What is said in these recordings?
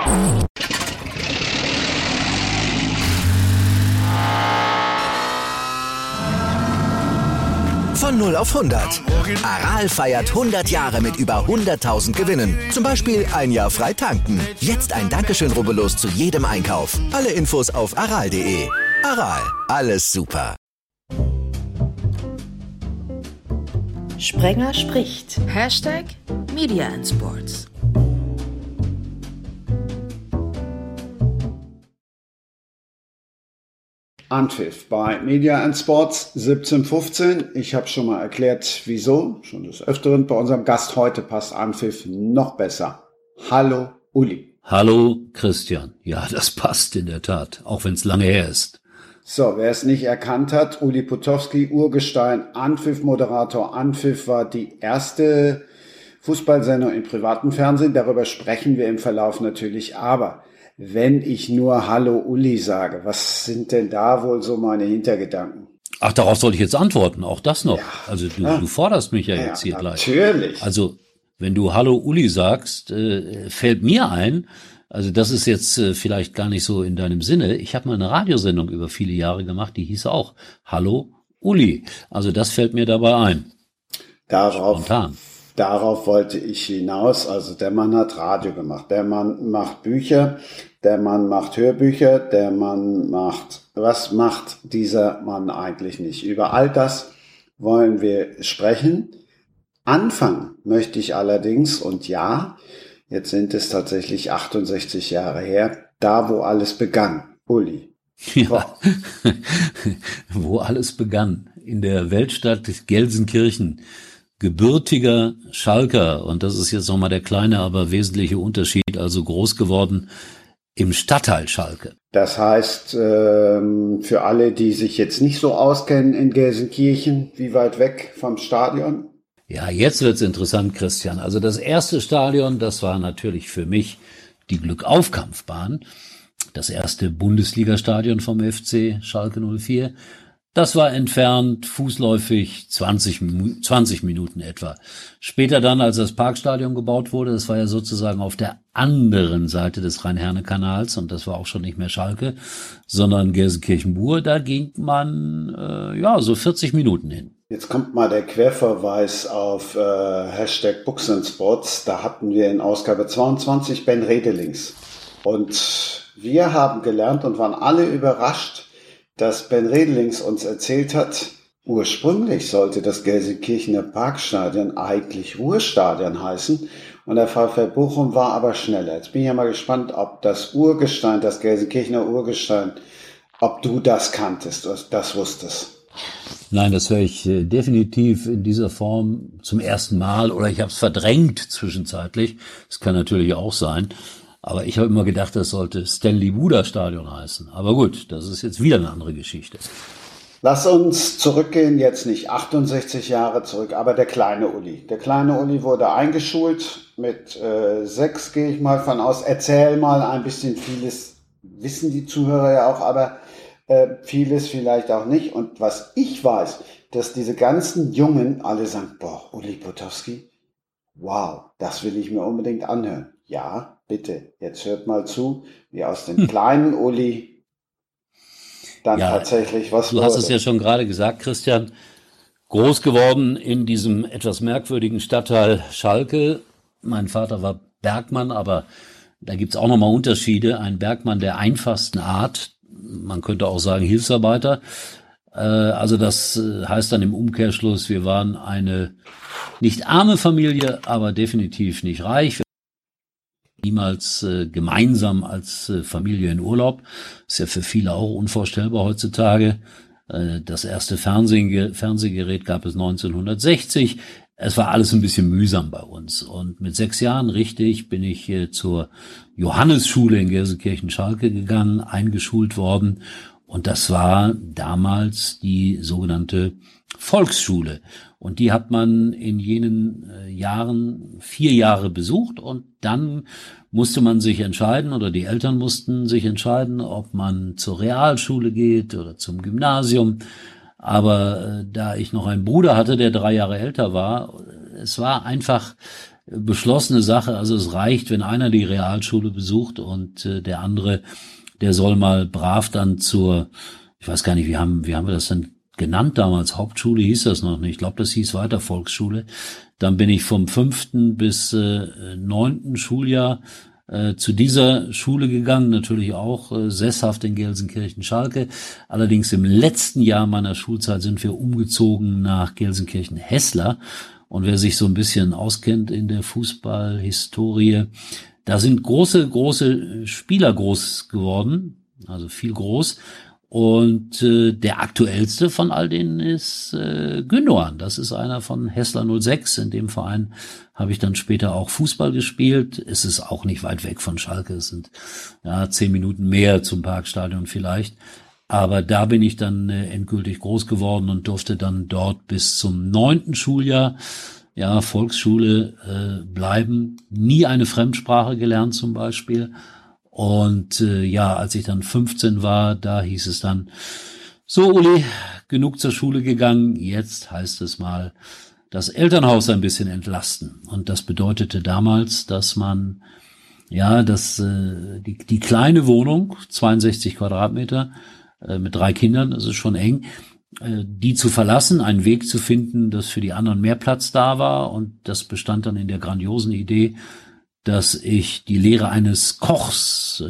Von 0 auf 100. Aral feiert 100 Jahre mit über 100.000 Gewinnen. Zum Beispiel ein Jahr frei tanken. Jetzt ein Dankeschön, rubbellos zu jedem Einkauf. Alle Infos auf aral.de. Aral, alles super. Sprenger spricht. #Media and Sports. Anpfiff bei Media and Sports 17:15. Ich habe schon mal erklärt, wieso. Schon des Öfteren. Bei unserem Gast heute passt Anpfiff noch besser. Hallo, Uli. Hallo, Christian. Ja, das passt in der Tat, auch wenn es lange her ist. So, wer es nicht erkannt hat, Uli Potowski, Urgestein, Anpfiff-Moderator. Anpfiff war die erste Fußballsendung im privaten Fernsehen. Darüber sprechen wir im Verlauf natürlich. Aber wenn ich nur Hallo Uli sage, was sind denn da wohl so meine Hintergedanken? Ach, darauf soll ich jetzt antworten, auch das noch. Ja. Also du forderst mich ja jetzt hier gleich. Natürlich. Also wenn du Hallo Uli sagst, fällt mir ein, also das ist jetzt vielleicht gar nicht so in deinem Sinne, ich habe mal eine Radiosendung über viele Jahre gemacht, die hieß auch Hallo Uli. Also das fällt mir dabei ein. Darauf wollte ich hinaus. Also der Mann hat Radio gemacht, der Mann macht Bücher, der Mann macht Hörbücher, der Mann macht... Was macht dieser Mann eigentlich nicht? Über all das wollen wir sprechen. Anfangen möchte ich allerdings, und ja, jetzt sind es tatsächlich 68 Jahre her, da wo alles begann. Uli. Ja, wo alles begann. In der Weltstadt Gelsenkirchen. Gebürtiger Schalker, und das ist jetzt nochmal der kleine, aber wesentliche Unterschied, also groß geworden im Stadtteil Schalke. Das heißt, für alle, die sich jetzt nicht so auskennen in Gelsenkirchen, wie weit weg vom Stadion? Ja, jetzt wird's interessant, Christian. Also das erste Stadion, das war natürlich für mich die Glückaufkampfbahn, das erste Bundesligastadion vom FC Schalke 04. Das war entfernt, fußläufig 20 Minuten etwa. Später dann, als das Parkstadion gebaut wurde, das war ja sozusagen auf der anderen Seite des Rhein-Herne-Kanals, und das war auch schon nicht mehr Schalke, sondern Gelsenkirchen-Bur, da ging man so 40 Minuten hin. Jetzt kommt mal der Querverweis auf #BooksandSports. Da hatten wir in Ausgabe 22 Ben Redelings. Und wir haben gelernt und waren alle überrascht, dass Ben Redelings uns erzählt hat, ursprünglich sollte das Gelsenkirchener Parkstadion eigentlich Ruhrstadion heißen und der VfL Bochum war aber schneller. Jetzt bin ich ja mal gespannt, ob das Urgestein, das Gelsenkirchener Urgestein, ob du das kanntest, das wusstest. Nein, das höre ich definitiv in dieser Form zum ersten Mal, oder ich habe es verdrängt zwischenzeitlich. Das kann natürlich auch sein. Aber ich habe immer gedacht, das sollte Stanley Buda Stadion heißen. Aber gut, das ist jetzt wieder eine andere Geschichte. Lass uns zurückgehen, jetzt nicht 68 Jahre zurück, aber der kleine Uli. Der kleine Uli wurde eingeschult, mit 6 gehe ich mal von aus. Erzähl mal ein bisschen, vieles wissen die Zuhörer ja auch, aber vieles vielleicht auch nicht. Und was ich weiß, dass diese ganzen Jungen alle sagen, boah, Uli Potowski, wow, das will ich mir unbedingt anhören. Ja, bitte, jetzt hört mal zu, wie aus dem kleinen Uli dann tatsächlich was wurde. Du hast es ja schon gerade gesagt, Christian, groß geworden in diesem etwas merkwürdigen Stadtteil Schalke. Mein Vater war Bergmann, aber da gibt's auch nochmal Unterschiede. Ein Bergmann der einfachsten Art, man könnte auch sagen Hilfsarbeiter. Also das heißt dann im Umkehrschluss, wir waren eine nicht arme Familie, aber definitiv nicht reich. Niemals gemeinsam als Familie in Urlaub. Ist ja für viele auch unvorstellbar heutzutage. Das erste Fernsehgerät gab es 1960. Es war alles ein bisschen mühsam bei uns. Und mit 6 Jahren, richtig, bin ich zur Johannesschule in Gelsenkirchen-Schalke gegangen, eingeschult worden. Und das war damals die sogenannte Volksschule. Und die hat man in jenen Jahren 4 Jahre besucht und dann musste man sich entscheiden oder die Eltern mussten sich entscheiden, ob man zur Realschule geht oder zum Gymnasium. Aber da ich noch einen Bruder hatte, der 3 Jahre älter war, es war einfach beschlossene Sache. Also es reicht, wenn einer die Realschule besucht und der andere, der soll mal brav dann ich weiß gar nicht, wie haben wir das denn genannt damals? Hauptschule hieß das noch nicht. Ich glaube, das hieß weiter Volksschule. Dann bin ich vom 5. bis 9. Schuljahr zu dieser Schule gegangen, natürlich auch sesshaft in Gelsenkirchen-Schalke. Allerdings im letzten Jahr meiner Schulzeit sind wir umgezogen nach Gelsenkirchen-Hessler. Und wer sich so ein bisschen auskennt in der Fußballhistorie, da sind große Spieler groß geworden, also viel groß. Und der aktuellste von all denen ist Gündoğan. Das ist einer von Hessler 06. In dem Verein habe ich dann später auch Fußball gespielt. Es ist auch nicht weit weg von Schalke. Es sind 10 Minuten mehr zum Parkstadion vielleicht. Aber da bin ich dann endgültig groß geworden und durfte dann dort bis zum 9. Schuljahr, Volksschule, bleiben. Nie eine Fremdsprache gelernt zum Beispiel. Und als ich dann 15 war, da hieß es dann, so Uli, genug zur Schule gegangen, jetzt heißt es mal, das Elternhaus ein bisschen entlasten. Und das bedeutete damals, dass man, die kleine Wohnung, 62 Quadratmeter, mit 3 Kindern, das ist schon eng, die zu verlassen, einen Weg zu finden, dass für die anderen mehr Platz da war. Und das bestand dann in der grandiosen Idee, dass ich die Lehre eines Kochs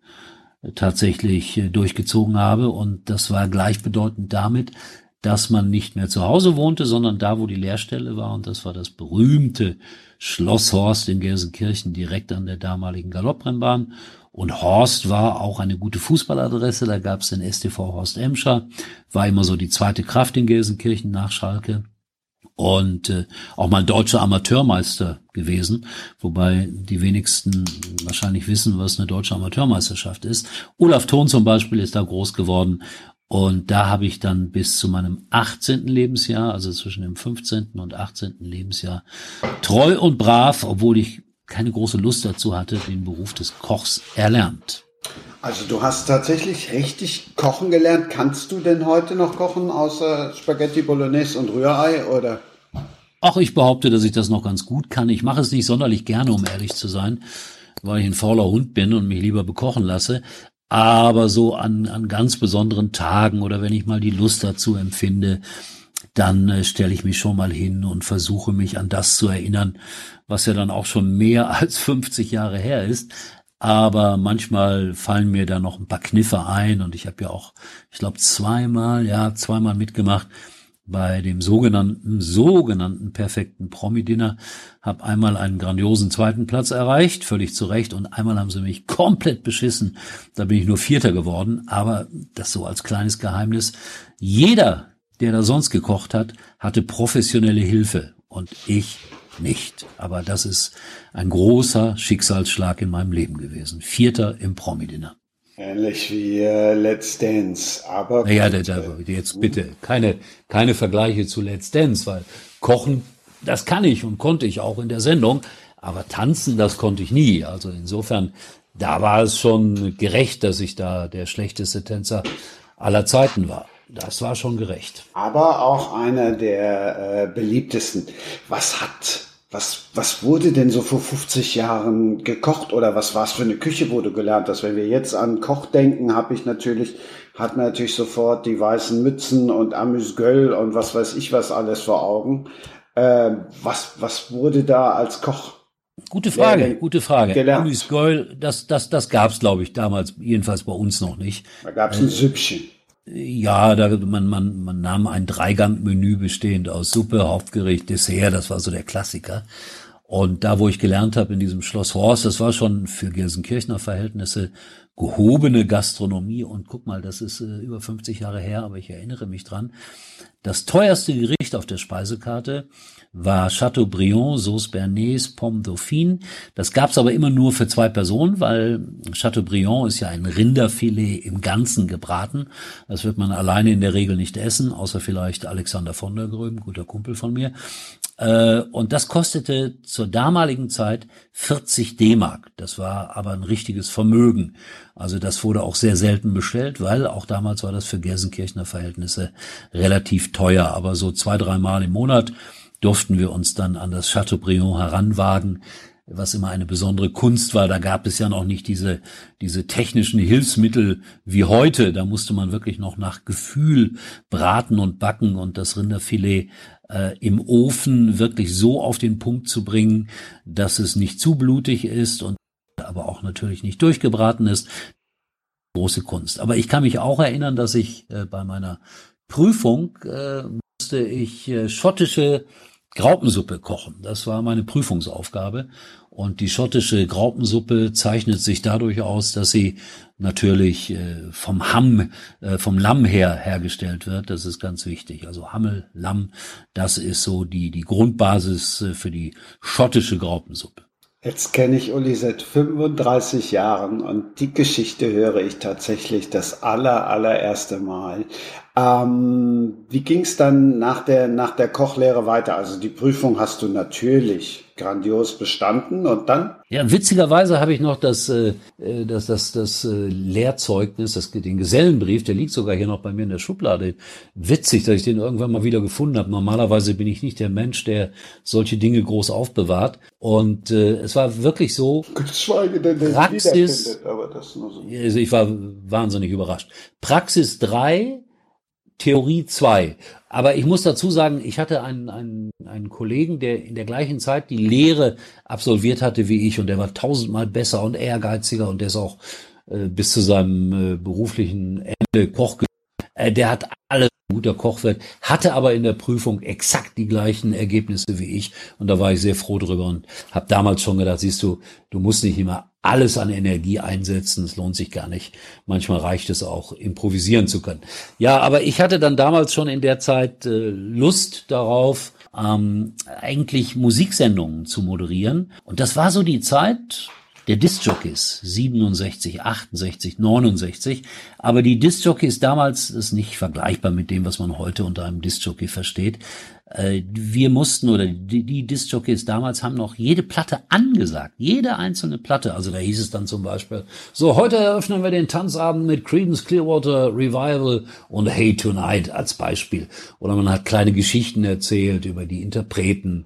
tatsächlich durchgezogen habe. Und das war gleichbedeutend damit, dass man nicht mehr zu Hause wohnte, sondern da, wo die Lehrstelle war. Und das war das berühmte Schloss Horst in Gelsenkirchen, direkt an der damaligen Galopprennbahn. Und Horst war auch eine gute Fußballadresse. Da gab es den STV Horst Emscher, war immer so die zweite Kraft in Gelsenkirchen nach Schalke. Und auch mal deutscher Amateurmeister gewesen, wobei die wenigsten wahrscheinlich wissen, was eine deutsche Amateurmeisterschaft ist. Olaf Thon zum Beispiel ist da groß geworden. Und da habe ich dann bis zu meinem 18. Lebensjahr, also zwischen dem 15. und 18. Lebensjahr, treu und brav, obwohl ich keine große Lust dazu hatte, den Beruf des Kochs erlernt. Also du hast tatsächlich richtig kochen gelernt. Kannst du denn heute noch kochen, außer Spaghetti Bolognese und Rührei, oder? Ach, ich behaupte, dass ich das noch ganz gut kann. Ich mache es nicht sonderlich gerne, um ehrlich zu sein, weil ich ein fauler Hund bin und mich lieber bekochen lasse. Aber so an ganz besonderen Tagen oder wenn ich mal die Lust dazu empfinde, dann stelle ich mich schon mal hin und versuche mich an das zu erinnern, was ja dann auch schon mehr als 50 Jahre her ist. Aber manchmal fallen mir da noch ein paar Kniffe ein und ich habe ja auch, ich glaube zweimal mitgemacht bei dem sogenannten perfekten Promi-Dinner, habe einmal einen grandiosen 2. Platz erreicht, völlig zu Recht, und einmal haben sie mich komplett beschissen. Da bin ich nur 4. geworden, aber das so als kleines Geheimnis. Jeder, der da sonst gekocht hat, hatte professionelle Hilfe und ich nicht. Aber das ist ein großer Schicksalsschlag in meinem Leben gewesen. 4. im Promi-Dinner. Ähnlich wie Let's Dance, aber... Jetzt bitte keine Vergleiche zu Let's Dance, weil Kochen, das kann ich und konnte ich auch in der Sendung, aber tanzen, das konnte ich nie. Also insofern, da war es schon gerecht, dass ich da der schlechteste Tänzer aller Zeiten war. Das war schon gerecht. Aber auch einer der beliebtesten. Was wurde denn so vor 50 Jahren gekocht oder was war es für eine Küche, wo du gelernt hast? Wenn wir jetzt an Koch denken, hat man natürlich sofort die weißen Mützen und Amüsgöl und was weiß ich was alles vor Augen. Was wurde da als Koch? Gute Frage. Amüsgöl, das gab's, glaube ich, damals jedenfalls bei uns noch nicht. Da gab's ein Süppchen. Ja, man nahm ein 3-Gang-Menü bestehend aus Suppe, Hauptgericht, Dessert, das war so der Klassiker. Und da, wo ich gelernt habe, in diesem Schloss Horst, das war schon für Gelsenkirchener Verhältnisse gehobene Gastronomie. Und guck mal, das ist über 50 Jahre her, aber ich erinnere mich dran. Das teuerste Gericht auf der Speisekarte war Chateaubriand, Sauce Bernays, Pomme Dauphine. Das gab's aber immer nur für 2 Personen, weil Chateaubriand ist ja ein Rinderfilet im Ganzen gebraten. Das wird man alleine in der Regel nicht essen, außer vielleicht Alexander von der Gröben, guter Kumpel von mir. Und das kostete zur damaligen Zeit 40 D-Mark. Das war aber ein richtiges Vermögen. Also das wurde auch sehr selten bestellt, weil auch damals war das für Gelsenkirchener Verhältnisse relativ teuer. Aber so 2-3 Mal im Monat durften wir uns dann an das Chateaubriand heranwagen, was immer eine besondere Kunst war. Da gab es ja noch nicht diese technischen Hilfsmittel wie heute. Da musste man wirklich noch nach Gefühl braten und backen und das Rinderfilet im Ofen wirklich so auf den Punkt zu bringen, dass es nicht zu blutig ist und aber auch natürlich nicht durchgebraten ist. Große Kunst. Aber ich kann mich auch erinnern, dass ich bei meiner Prüfung musste ich schottische Graupensuppe kochen. Das war meine Prüfungsaufgabe. Und die schottische Graupensuppe zeichnet sich dadurch aus, dass sie natürlich vom Lamm her hergestellt wird. Das ist ganz wichtig. Also Hammel, Lamm, das ist so die Grundbasis für die schottische Graupensuppe. Jetzt kenne ich Uli seit 35 Jahren und die Geschichte höre ich tatsächlich das allererste Mal. Wie ging es dann nach der Kochlehre weiter? Also die Prüfung hast du natürlich grandios bestanden und dann? Ja, witzigerweise habe ich noch das Lehrzeugnis, den Gesellenbrief, der liegt sogar hier noch bei mir in der Schublade. Witzig, dass ich den irgendwann mal wieder gefunden habe. Normalerweise bin ich nicht der Mensch, der solche Dinge groß aufbewahrt. Und es war wirklich so. Geschweige denn, der Praxis, wiederfindet, aber das nur so. Also ich war wahnsinnig überrascht. Praxis 3, Theorie 2. Aber ich muss dazu sagen, ich hatte einen Kollegen, der in der gleichen Zeit die Lehre absolviert hatte wie ich und der war 1000-mal besser und ehrgeiziger und der ist auch bis zu seinem beruflichen Ende Koch. Der hat alles guter Koch wird, hatte aber in der Prüfung exakt die gleichen Ergebnisse wie ich und da war ich sehr froh drüber und habe damals schon gedacht, siehst du, du musst nicht immer alles an Energie einsetzen, es lohnt sich gar nicht. Manchmal reicht es auch, improvisieren zu können. Ja, aber ich hatte dann damals schon in der Zeit Lust darauf, eigentlich Musiksendungen zu moderieren und das war so die Zeit der Diskjockeys, 67, 68, 69. Aber die Diskjockeys damals ist nicht vergleichbar mit dem, was man heute unter einem Diskjockey versteht. Wir mussten, oder die Diskjockeys damals haben noch jede Platte angesagt, jede einzelne Platte. Also da hieß es dann zum Beispiel, so heute eröffnen wir den Tanzabend mit Creedence Clearwater Revival und Hey Tonight als Beispiel. Oder man hat kleine Geschichten erzählt über die Interpreten.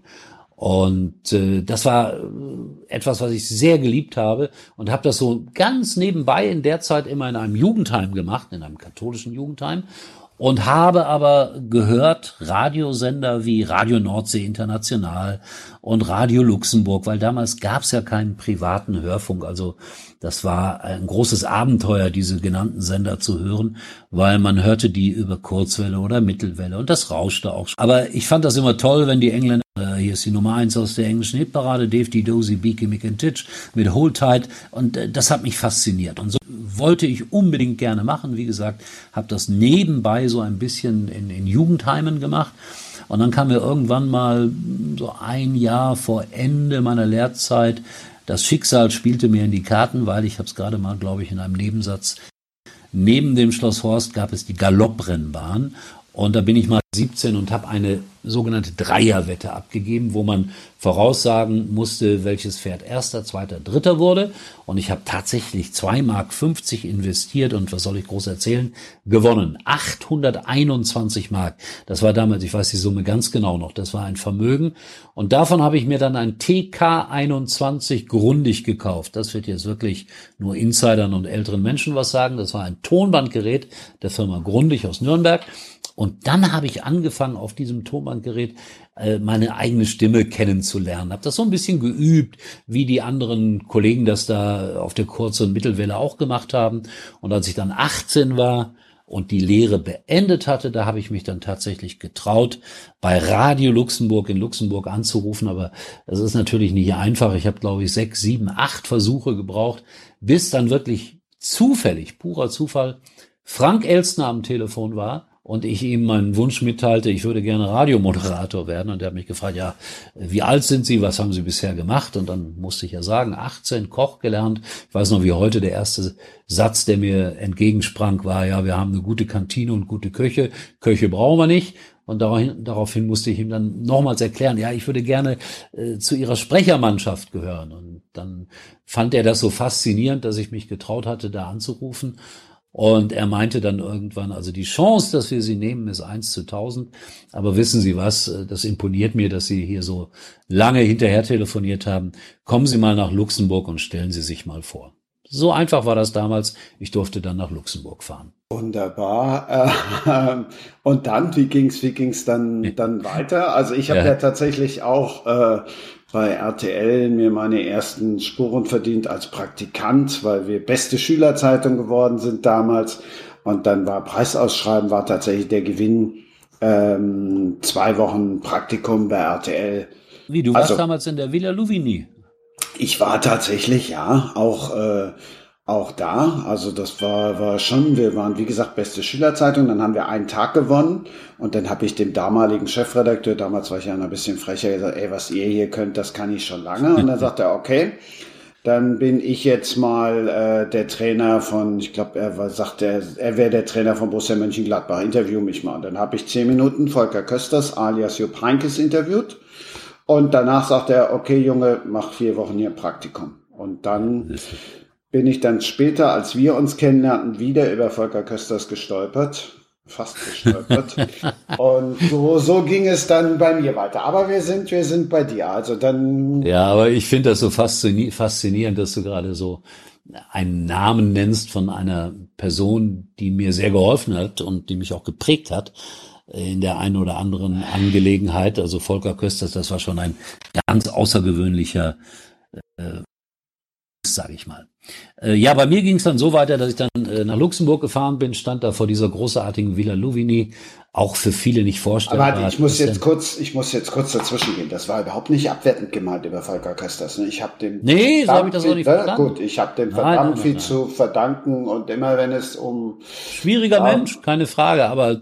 Und das war etwas, was ich sehr geliebt habe und habe das so ganz nebenbei in der Zeit immer in einem Jugendheim gemacht, in einem katholischen Jugendheim und habe aber gehört Radiosender wie Radio Nordsee International und Radio Luxemburg, weil damals gab es ja keinen privaten Hörfunk, also das war ein großes Abenteuer, diese genannten Sender zu hören, weil man hörte die über Kurzwelle oder Mittelwelle und das rauschte auch. Aber ich fand das immer toll, wenn die Engländer, hier ist die Nummer 1 aus der englischen Hitparade, Dave D. Dozy, Beaky Mick and Titch mit Hold Tight und das hat mich fasziniert und so wollte ich unbedingt gerne machen. Wie gesagt, habe das nebenbei so ein bisschen in Jugendheimen gemacht. Und dann kam mir irgendwann mal so ein Jahr vor Ende meiner Lehrzeit, das Schicksal spielte mir in die Karten, weil ich habe es gerade mal, glaube ich, in einem Nebensatz, neben dem Schloss Horst gab es die Galopprennbahn. Und da bin ich mal 17 und habe eine sogenannte Dreierwette abgegeben, wo man voraussagen musste, welches Pferd Erster, Zweiter, Dritter wurde. Und ich habe tatsächlich 2,50 Mark investiert und was soll ich groß erzählen, gewonnen. 821 Mark. Das war damals, ich weiß die Summe ganz genau noch, das war ein Vermögen. Und davon habe ich mir dann ein TK21 Grundig gekauft. Das wird jetzt wirklich nur Insidern und älteren Menschen was sagen. Das war ein Tonbandgerät der Firma Grundig aus Nürnberg. Und dann habe ich angefangen, auf diesem Tonbandgerät meine eigene Stimme kennenzulernen. Habe das so ein bisschen geübt, wie die anderen Kollegen das da auf der Kurz- und Mittelwelle auch gemacht haben. Und als ich dann 18 war und die Lehre beendet hatte, da habe ich mich dann tatsächlich getraut, bei Radio Luxemburg in Luxemburg anzurufen. Aber es ist natürlich nicht einfach. Ich habe, glaube ich, 6, 7, 8 Versuche gebraucht, bis dann wirklich zufällig, purer Zufall, Frank Elstner am Telefon war. Und ich ihm meinen Wunsch mitteilte, ich würde gerne Radiomoderator werden. Und er hat mich gefragt, ja, wie alt sind Sie, was haben Sie bisher gemacht? Und dann musste ich ja sagen, 18, Koch gelernt. Ich weiß noch, wie heute der erste Satz, der mir entgegensprang, war, ja, wir haben eine gute Kantine und gute Köche. Köche brauchen wir nicht. Und daraufhin musste ich ihm dann nochmals erklären, ja, ich würde gerne zu Ihrer Sprechermannschaft gehören. Und dann fand er das so faszinierend, dass ich mich getraut hatte, da anzurufen. Und er meinte dann irgendwann, also die Chance, dass wir sie nehmen, ist 1:1000. Aber wissen Sie was, das imponiert mir, dass Sie hier so lange hinterher telefoniert haben. Kommen Sie mal nach Luxemburg und stellen Sie sich mal vor. So einfach war das damals. Ich durfte dann nach Luxemburg fahren. Wunderbar. Und dann, wie ging's dann weiter? Also ich habe ja tatsächlich auch bei RTL mir meine ersten Spuren verdient als Praktikant, weil wir beste Schülerzeitung geworden sind damals. Und dann war Preisausschreiben, war tatsächlich der Gewinn 2 Wochen Praktikum bei RTL. Wie, du warst damals in der Villa Louvigny? Ich war tatsächlich, ja, auch da. Also das war schon, wir waren, wie gesagt, beste Schülerzeitung. Dann haben wir einen Tag gewonnen und dann habe ich dem damaligen Chefredakteur, damals war ich ja noch ein bisschen frecher, gesagt, ey, was ihr hier könnt, das kann ich schon lange. Und dann sagt er, okay, dann bin ich jetzt mal der Trainer von, ich glaube, er wäre der Trainer von Borussia Mönchengladbach, interview mich mal. Und dann habe ich 10 Minuten Volker Kösters alias Jupp Heynckes interviewt. Und danach sagt er, okay, Junge, mach 4 Wochen hier Praktikum. Und dann bin ich dann später, als wir uns kennenlernten, wieder über Volker Kösters gestolpert. Fast gestolpert. Und so ging es dann bei mir weiter. Aber wir sind bei dir. Also dann. Ja, aber ich finde das so faszinierend, dass du gerade so einen Namen nennst von einer Person, die mir sehr geholfen hat und die mich auch geprägt hat in der einen oder anderen Angelegenheit. Also Volker Kösters, das war schon ein ganz außergewöhnlicher, sage ich mal. Ja, bei mir ging es dann so weiter, dass ich dann nach Luxemburg gefahren bin, stand da vor dieser großartigen Villa Louvigny, auch für viele nicht vorstellbar. Aber ich muss jetzt kurz dazwischen gehen. Das war überhaupt nicht abwertend gemeint über Volker Kösters. Ich habe dem so habe ich das auch nicht verstanden. Gut, ich habe dem verdammt viel zu verdanken und immer wenn es um schwieriger Mensch, keine Frage, aber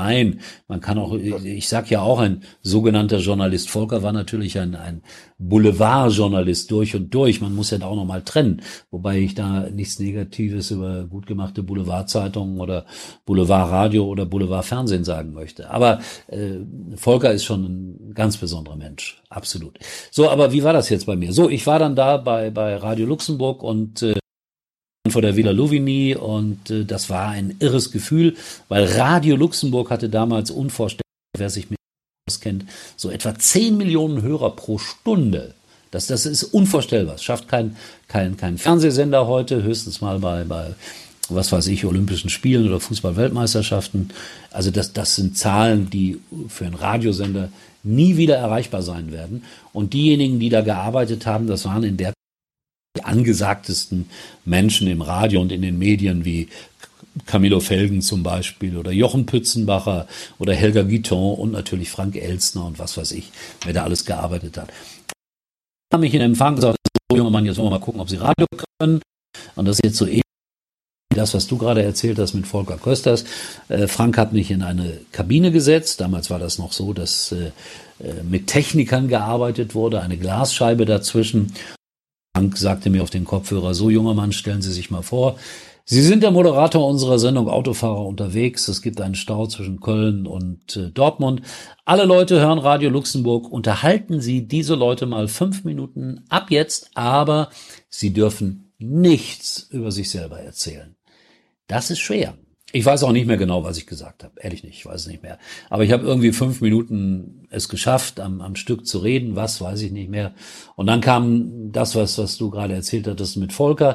man kann auch, ich sag ja auch, ein sogenannter Journalist. Volker war natürlich ein Boulevardjournalist durch und durch. Man muss ja da auch nochmal trennen, wobei ich da nichts Negatives über gut gemachte Boulevardzeitungen oder Boulevardradio oder Boulevardfernsehen sagen möchte. Aber Volker ist schon ein ganz besonderer Mensch, absolut. So, aber wie war das jetzt bei mir? So, ich war dann da bei Radio Luxemburg und vor der Villa Louvigny und das war ein irres Gefühl, weil Radio Luxemburg hatte damals unvorstellbar, wer sich mit auskennt, so etwa 10 Millionen Hörer pro Stunde. Das ist unvorstellbar. Das schafft kein Fernsehsender heute, höchstens mal bei was weiß ich, Olympischen Spielen oder Fußball-Weltmeisterschaften. Also das sind Zahlen, die für einen Radiosender nie wieder erreichbar sein werden. Und diejenigen, die da gearbeitet haben, das waren in der die angesagtesten Menschen im Radio und in den Medien wie Camillo Felgen zum Beispiel oder Jochen Pützenbacher oder Helga Guiton und natürlich Frank Elstner und was weiß ich, wer da alles gearbeitet hat. Ich habe mich in Empfang gesagt, so junger Mann, jetzt wollen wir mal gucken, ob Sie Radio können. Und das ist jetzt so ähnlich wie das, was du gerade erzählt hast mit Volker Kösters. Frank hat mich in eine Kabine gesetzt. Damals war das noch so, dass mit Technikern gearbeitet wurde, eine Glasscheibe dazwischen. Frank sagte mir auf den Kopfhörer, so junger Mann, stellen Sie sich mal vor, Sie sind der Moderator unserer Sendung Autofahrer unterwegs. Es gibt einen Stau zwischen Köln und Dortmund. Alle Leute hören Radio Luxemburg. Unterhalten Sie diese Leute mal 5 Minuten ab jetzt, aber Sie dürfen nichts über sich selber erzählen. Das ist schwer. Ich weiß auch nicht mehr genau, was ich gesagt habe. Ehrlich nicht, ich weiß es nicht mehr. Aber ich habe irgendwie 5 Minuten es geschafft, am Stück zu reden. Was, weiß ich nicht mehr. Und dann kam das, was du gerade erzählt hattest mit Volker.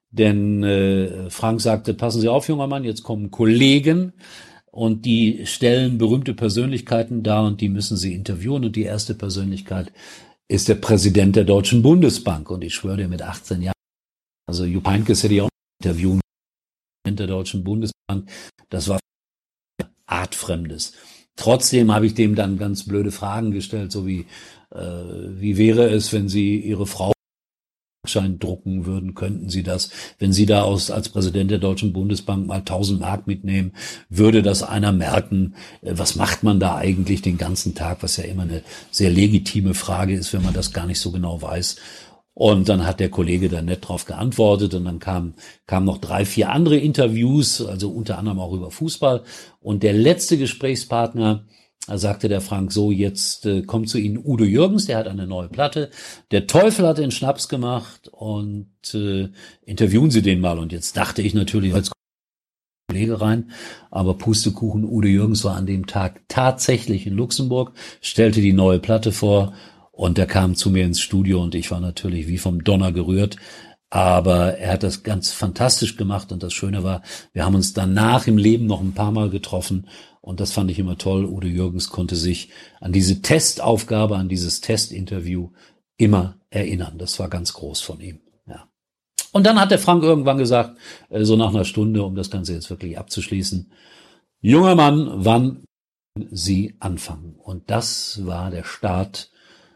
Denn Frank sagte, passen Sie auf, junger Mann, jetzt kommen Kollegen und die stellen berühmte Persönlichkeiten dar und die müssen Sie interviewen. Und die erste Persönlichkeit ist der Präsident der Deutschen Bundesbank. Und ich schwöre dir, mit 18 Jahren, also Jupp Heynckes hätte ich auch interviewen, der Deutschen Bundesbank, das war artfremdes. Trotzdem habe ich dem dann ganz blöde Fragen gestellt, so wie wäre es, wenn Sie Ihre Frau Schein drucken würden, könnten Sie das, wenn Sie da als Präsident der Deutschen Bundesbank mal 1000 Mark mitnehmen, würde das einer merken, was macht man da eigentlich den ganzen Tag, was ja immer eine sehr legitime Frage ist, wenn man das gar nicht so genau weiß. Und dann hat der Kollege da nett drauf geantwortet und dann kamen noch 3, 4 andere Interviews, also unter anderem auch über Fußball. Und der letzte Gesprächspartner, da sagte der Frank so, jetzt kommt zu Ihnen Udo Jürgens, der hat eine neue Platte. Der Teufel hat den Schnaps gemacht und interviewen Sie den mal. Und jetzt dachte ich natürlich, jetzt Kollege rein, aber Pustekuchen, Udo Jürgens war an dem Tag tatsächlich in Luxemburg, stellte die neue Platte vor und er kam zu mir ins Studio und ich war natürlich wie vom Donner gerührt, aber er hat das ganz fantastisch gemacht und das Schöne war, wir haben uns danach im Leben noch ein paar Mal getroffen und das fand ich immer toll. Udo Jürgens konnte sich an diese Testaufgabe, an dieses Testinterview immer erinnern. Das war ganz groß von ihm. Und dann hat der Frank irgendwann gesagt, so nach einer Stunde, um das Ganze jetzt wirklich abzuschließen: Junger Mann, wann Sie anfangen? Und das war der Start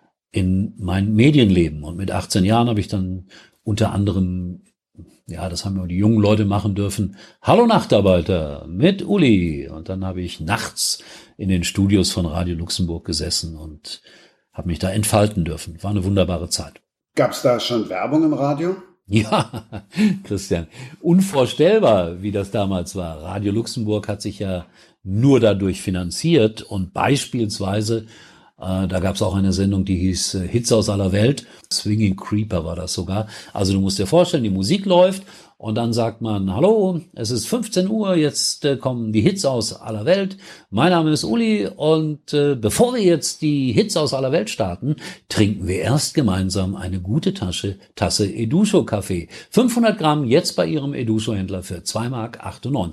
in mein Medienleben. Und mit 18 Jahren habe ich dann unter anderem, ja, das haben ja die jungen Leute machen dürfen, Hallo Nachtarbeiter mit Uli. Und dann habe ich nachts in den Studios von Radio Luxemburg gesessen und habe mich da entfalten dürfen. War eine wunderbare Zeit. Gab's da schon Werbung im Radio? Ja, Christian, unvorstellbar, wie das damals war. Radio Luxemburg hat sich ja nur dadurch finanziert und beispielsweise, da gab es auch eine Sendung, die hieß Hits aus aller Welt. Swinging Creeper war das sogar. Also du musst dir vorstellen, die Musik läuft und dann sagt man, hallo, es ist 15 Uhr, jetzt kommen die Hits aus aller Welt. Mein Name ist Uli und bevor wir jetzt die Hits aus aller Welt starten, trinken wir erst gemeinsam eine gute Tasse Edusho-Kaffee. 500 Gramm jetzt bei Ihrem Edusho-Händler für 2,98 Mark.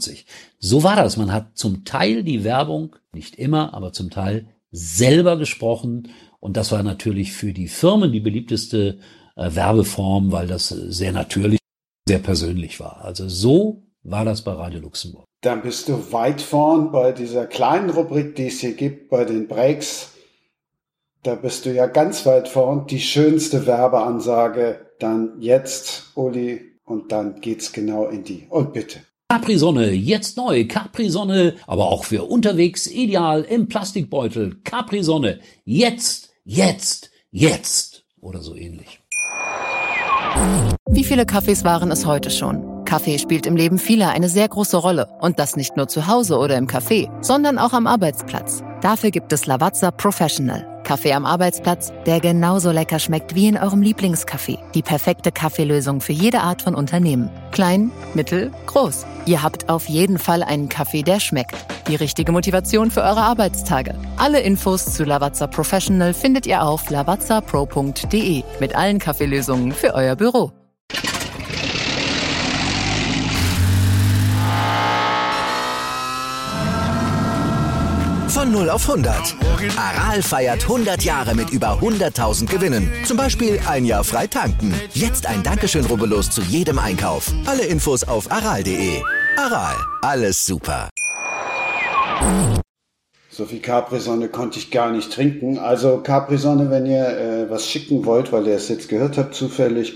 So war das. Man hat zum Teil die Werbung, nicht immer, aber zum Teil selber gesprochen. Und das war natürlich für die Firmen die beliebteste Werbeform, weil das sehr natürlich, sehr persönlich war. Also so war das bei Radio Luxemburg. Dann bist du weit vorn bei dieser kleinen Rubrik, die es hier gibt, bei den Breaks. Da bist du ja ganz weit vorn. Die schönste Werbeansage, dann jetzt, Uli, und dann geht's genau in die. Und bitte. Capri-Sonne, jetzt neu, Capri-Sonne, aber auch für unterwegs ideal im Plastikbeutel. Capri-Sonne, jetzt, jetzt, jetzt oder so ähnlich. Wie viele Kaffees waren es heute schon? Kaffee spielt im Leben vieler eine sehr große Rolle. Und das nicht nur zu Hause oder im Café, sondern auch am Arbeitsplatz. Dafür gibt es Lavazza Professional. Kaffee am Arbeitsplatz, der genauso lecker schmeckt wie in eurem Lieblingscafé. Die perfekte Kaffeelösung für jede Art von Unternehmen. Klein, mittel, groß. Ihr habt auf jeden Fall einen Kaffee, der schmeckt. Die richtige Motivation für eure Arbeitstage. Alle Infos zu Lavazza Professional findet ihr auf lavazzapro.de mit allen Kaffeelösungen für euer Büro. Von 0 auf 100. Aral feiert 100 Jahre mit über 100.000 Gewinnen. Zum Beispiel ein Jahr frei tanken. Jetzt ein Dankeschön, rubbellos zu jedem Einkauf. Alle Infos auf aral.de. Aral, alles super. So viel Capri-Sonne konnte ich gar nicht trinken. Also Capri-Sonne, wenn ihr was schicken wollt, weil ihr es jetzt gehört habt, zufällig,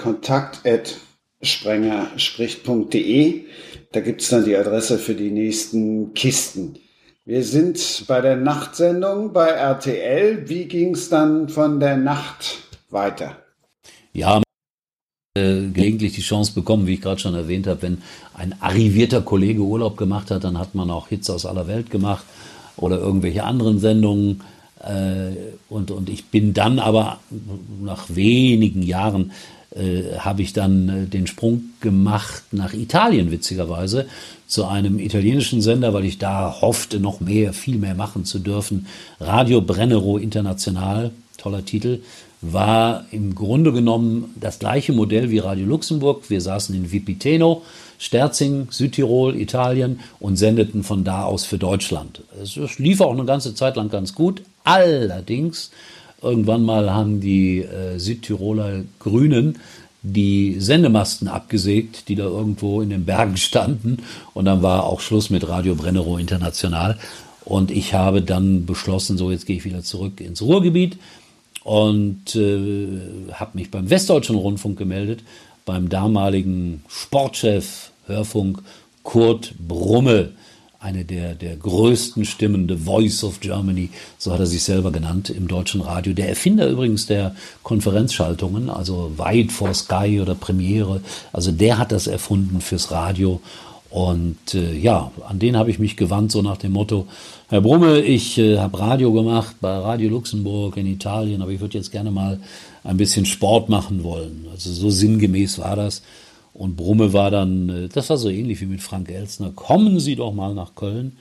kontakt@sprengerspricht.de. Da gibt es dann die Adresse für die nächsten Kisten. Wir sind bei der Nachtsendung bei RTL. Wie ging es dann von der Nacht weiter? Ja, gelegentlich die Chance bekommen, wie ich gerade schon erwähnt habe, wenn ein arrivierter Kollege Urlaub gemacht hat, dann hat man auch Hits aus aller Welt gemacht oder irgendwelche anderen Sendungen. Und ich bin dann aber nach wenigen Jahren habe ich dann den Sprung gemacht nach Italien, witzigerweise, zu einem italienischen Sender, weil ich da hoffte, noch viel mehr machen zu dürfen. Radio Brennero International, toller Titel, war im Grunde genommen das gleiche Modell wie Radio Luxemburg. Wir saßen in Vipiteno, Sterzing, Südtirol, Italien und sendeten von da aus für Deutschland. Es lief auch eine ganze Zeit lang ganz gut. Allerdings, irgendwann mal haben die Südtiroler Grünen die Sendemasten abgesägt, die da irgendwo in den Bergen standen. Und dann war auch Schluss mit Radio Brennero International. Und ich habe dann beschlossen, so jetzt gehe ich wieder zurück ins Ruhrgebiet und habe mich beim Westdeutschen Rundfunk gemeldet, beim damaligen Sportchef Hörfunk Kurt Brumme, eine der größten Stimmen, The Voice of Germany, so hat er sich selber genannt im deutschen Radio. Der Erfinder übrigens der Konferenzschaltungen, also weit vor Sky oder Premiere, also der hat das erfunden fürs Radio. Und an den habe ich mich gewandt, so nach dem Motto, Herr Brumme, ich habe Radio gemacht bei Radio Luxemburg in Italien, aber ich würde jetzt gerne mal ein bisschen Sport machen wollen. Also so sinngemäß war das. Und Brumme war dann, das war so ähnlich wie mit Frank Elstner, kommen Sie doch mal nach Köln.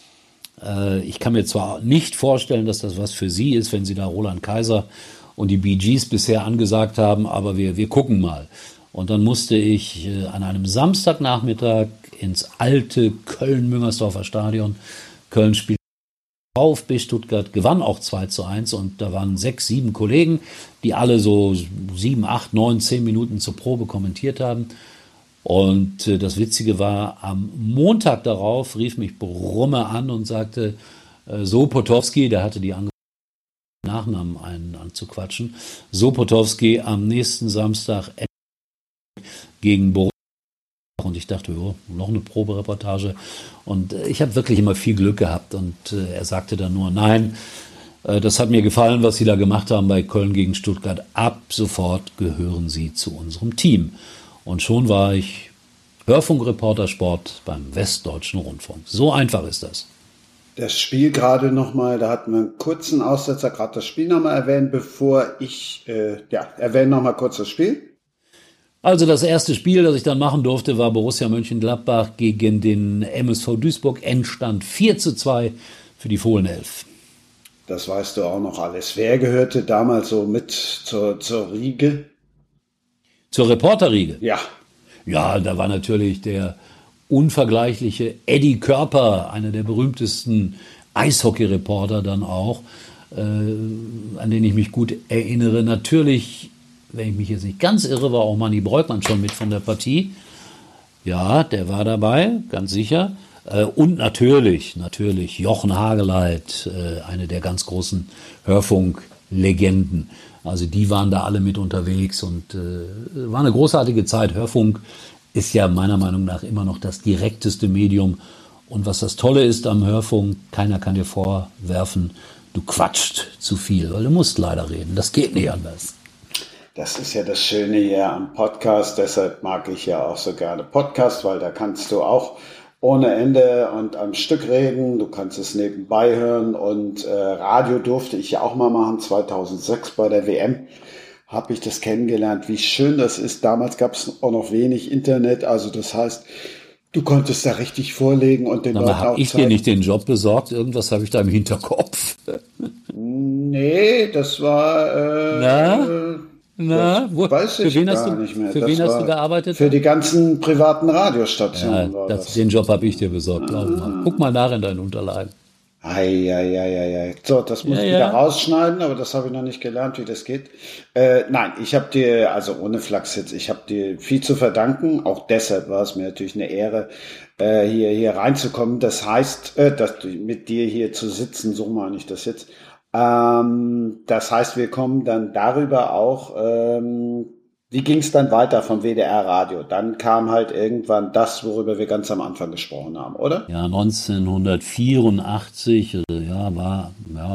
Ich kann mir zwar nicht vorstellen, dass das was für Sie ist, wenn Sie da Roland Kaiser und die Bee Gees bisher angesagt haben, aber wir gucken mal. Und dann musste ich an einem Samstagnachmittag ins alte Köln-Müngersdorfer Stadion. Köln spielt VfB Stuttgart, gewann auch 2:1 und da waren 6, 7 Kollegen, die alle so 7, 8, 9, 10 Minuten zur Probe kommentiert haben. Und das Witzige war, am Montag darauf rief mich Brumme an und sagte, so Potowski, der hatte die Nachnamen anzuquatschen, so Potowski am nächsten Samstag gegen Borussia. Und ich dachte, jo, noch eine Probereportage. Und ich habe wirklich immer viel Glück gehabt. Und er sagte dann nur, nein, das hat mir gefallen, was Sie da gemacht haben bei Köln gegen Stuttgart. Ab sofort gehören Sie zu unserem Team. Und schon war ich Hörfunkreporter Sport beim Westdeutschen Rundfunk. So einfach ist das. Das Spiel gerade nochmal, da hatten wir einen kurzen Aussetzer, gerade das Spiel nochmal erwähnt, bevor ich, erwähne nochmal kurz das Spiel. Also das erste Spiel, das ich dann machen durfte, war Borussia Mönchengladbach gegen den MSV Duisburg. Endstand 4:2 für die Fohlenelf. Das weißt du auch noch alles. Wer gehörte damals so mit zur Riege? Zur Reporterriege? Ja. Ja, da war natürlich der unvergleichliche Eddie Körper, einer der berühmtesten Eishockey-Reporter dann auch, an den ich mich gut erinnere. Natürlich, wenn ich mich jetzt nicht ganz irre, war auch Manni Breukmann schon mit von der Partie. Ja, der war dabei, ganz sicher. Und natürlich Jochen Hageleit, eine der ganz großen Hörfunk-Legenden. Also die waren da alle mit unterwegs und war eine großartige Zeit. Hörfunk ist ja meiner Meinung nach immer noch das direkteste Medium. Und was das Tolle ist am Hörfunk, keiner kann dir vorwerfen, du quatscht zu viel, weil du musst leider reden. Das geht nicht anders. Das ist ja das Schöne hier am Podcast, deshalb mag ich ja auch so gerne Podcast, weil da kannst du auch ohne Ende und am Stück reden, du kannst es nebenbei hören und Radio durfte ich ja auch mal machen, 2006 bei der WM habe ich das kennengelernt, wie schön das ist. Damals gab es auch noch wenig Internet, also das heißt, du konntest da richtig vorlegen und den Leuten auch zeigen. Habe ich dir nicht den Job besorgt? Irgendwas habe ich da im Hinterkopf. Nee, das war... weiß ich gar nicht mehr. Für wen hast du gearbeitet? Für die ganzen privaten Radiostationen. Ja, den Job habe ich dir besorgt, glaub mal. Guck mal nach in deinen Unterlagen. So, das muss ich wieder rausschneiden, aber das habe ich noch nicht gelernt, wie das geht. Nein, ich habe dir, also ohne Flachs jetzt, ich habe dir viel zu verdanken. Auch deshalb war es mir natürlich eine Ehre, hier reinzukommen. Das heißt, mit dir hier zu sitzen, so meine ich das jetzt. Das heißt, wir kommen dann darüber auch, wie ging es dann weiter vom WDR Radio? Dann kam halt irgendwann das, worüber wir ganz am Anfang gesprochen haben, oder? Ja, 1984, war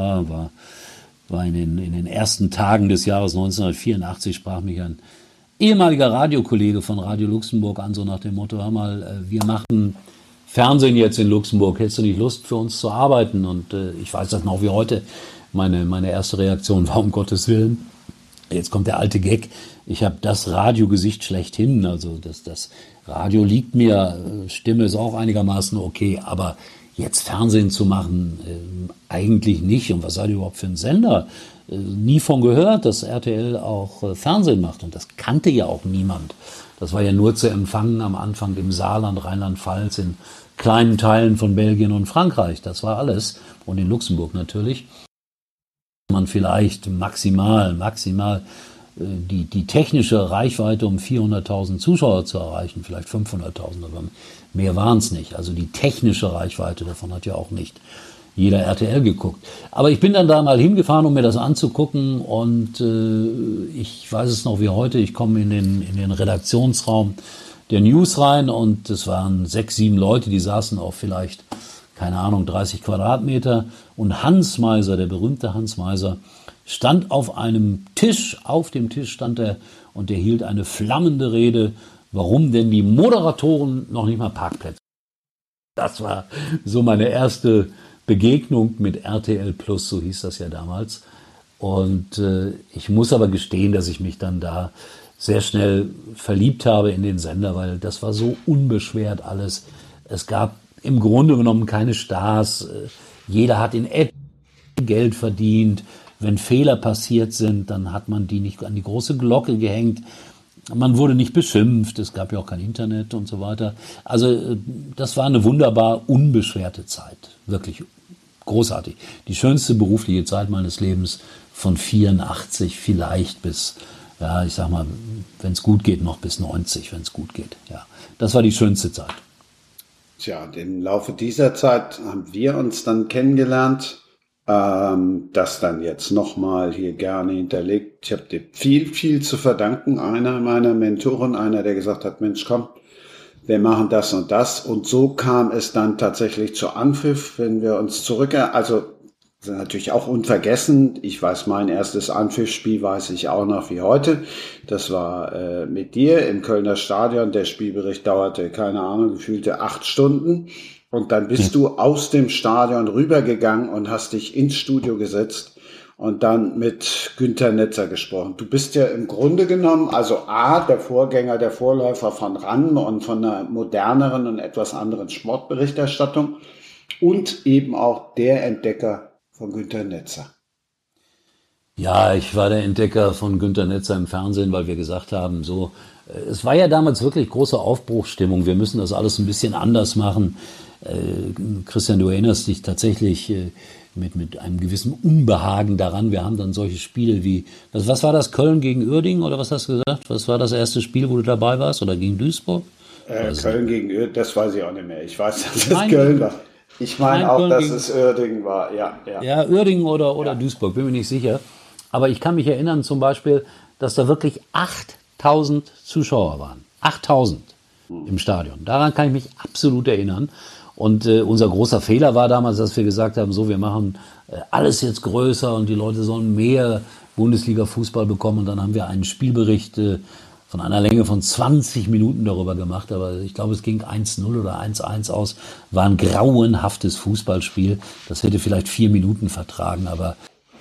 in den ersten Tagen des Jahres 1984 sprach mich ein ehemaliger Radiokollege von Radio Luxemburg an, so nach dem Motto, hör mal, wir machen Fernsehen jetzt in Luxemburg, hättest du nicht Lust für uns zu arbeiten? Und ich weiß das noch wie heute. Meine erste Reaktion war, um Gottes Willen, jetzt kommt der alte Gag, ich habe das Radiogesicht schlechthin, also das Radio liegt mir, Stimme ist auch einigermaßen okay, aber jetzt Fernsehen zu machen, eigentlich nicht. Und was seid ihr überhaupt für ein Sender? Nie von gehört, dass RTL auch Fernsehen macht und das kannte ja auch niemand. Das war ja nur zu empfangen am Anfang im Saarland, Rheinland-Pfalz, in kleinen Teilen von Belgien und Frankreich, das war alles und in Luxemburg natürlich. Man vielleicht maximal die technische Reichweite, um 400.000 Zuschauer zu erreichen, vielleicht 500.000, aber mehr waren es nicht. Also die technische Reichweite, davon hat ja auch nicht jeder RTL geguckt. Aber ich bin dann da mal hingefahren, um mir das anzugucken und ich weiß es noch wie heute, ich komme in den Redaktionsraum der News rein und es waren 6, 7 Leute, die saßen auf vielleicht, keine Ahnung, 30 Quadratmeter und Hans Meiser, der berühmte Hans Meiser, stand auf einem Tisch, auf dem Tisch stand er und er hielt eine flammende Rede, warum denn die Moderatoren noch nicht mal Parkplätze. Das war so meine erste Begegnung mit RTL Plus, so hieß das ja damals. Und ich muss aber gestehen, dass ich mich dann da sehr schnell verliebt habe in den Sender, weil das war so unbeschwert alles. Es gab im Grunde genommen keine Stars. Jeder hat in etwa Geld verdient. Wenn Fehler passiert sind, dann hat man die nicht an die große Glocke gehängt. Man wurde nicht beschimpft, es gab ja auch kein Internet und so weiter. Also das war eine wunderbar unbeschwerte Zeit, wirklich großartig. Die schönste berufliche Zeit meines Lebens von 84 vielleicht bis, ja, ich sag mal, wenn es gut geht, noch bis 90, wenn es gut geht. Ja, das war die schönste Zeit. Tja, im Laufe dieser Zeit haben wir uns dann kennengelernt. Das dann jetzt nochmal hier gerne hinterlegt. Ich habe dir viel zu verdanken. Einer meiner Mentoren, einer, der gesagt hat, Mensch, komm, wir machen das und das. Und so kam es dann tatsächlich zu Anpfiff, wenn wir uns also sind natürlich auch unvergessen. Ich weiß, mein erstes Anpfiffspiel weiß ich auch noch wie heute. Das war mit dir im Kölner Stadion. Der Spielbericht dauerte, keine Ahnung, gefühlte 8 Stunden. Und dann bist du aus dem Stadion rübergegangen und hast dich ins Studio gesetzt und dann mit Günter Netzer gesprochen. Du bist ja im Grunde genommen, also der Vorgänger, der Vorläufer von RAN und von einer moderneren und etwas anderen Sportberichterstattung und eben auch der Entdecker von Günter Netzer. Ja, ich war der Entdecker von Günter Netzer im Fernsehen, weil wir gesagt haben, so, es war ja damals wirklich große Aufbruchsstimmung. Wir müssen das alles ein bisschen anders machen. Christian, du erinnerst dich tatsächlich mit einem gewissen Unbehagen daran. Wir haben dann solche Spiele wie, was war das, Köln gegen Uerdingen oder was hast du gesagt? Was war das erste Spiel, wo du dabei warst, oder gegen Duisburg? Köln gegen Uerdingen, das weiß ich auch nicht mehr. Ich weiß, dass es Köln war. Ich meine auch, dass es Uerdingen war. Ja, Uerdingen oder Duisburg, bin mir nicht sicher. Aber ich kann mich erinnern zum Beispiel, dass da wirklich 8000 Zuschauer waren. 8000 im Stadion. Daran kann ich mich absolut erinnern. Und unser großer Fehler war damals, dass wir gesagt haben, so, wir machen alles jetzt größer und die Leute sollen mehr Bundesliga-Fußball bekommen. Und dann haben wir einen Spielbericht von einer Länge von 20 Minuten darüber gemacht. Aber ich glaube, es ging 1-0 oder 1-1 aus. War ein grauenhaftes Fußballspiel. Das hätte vielleicht 4 Minuten vertragen, aber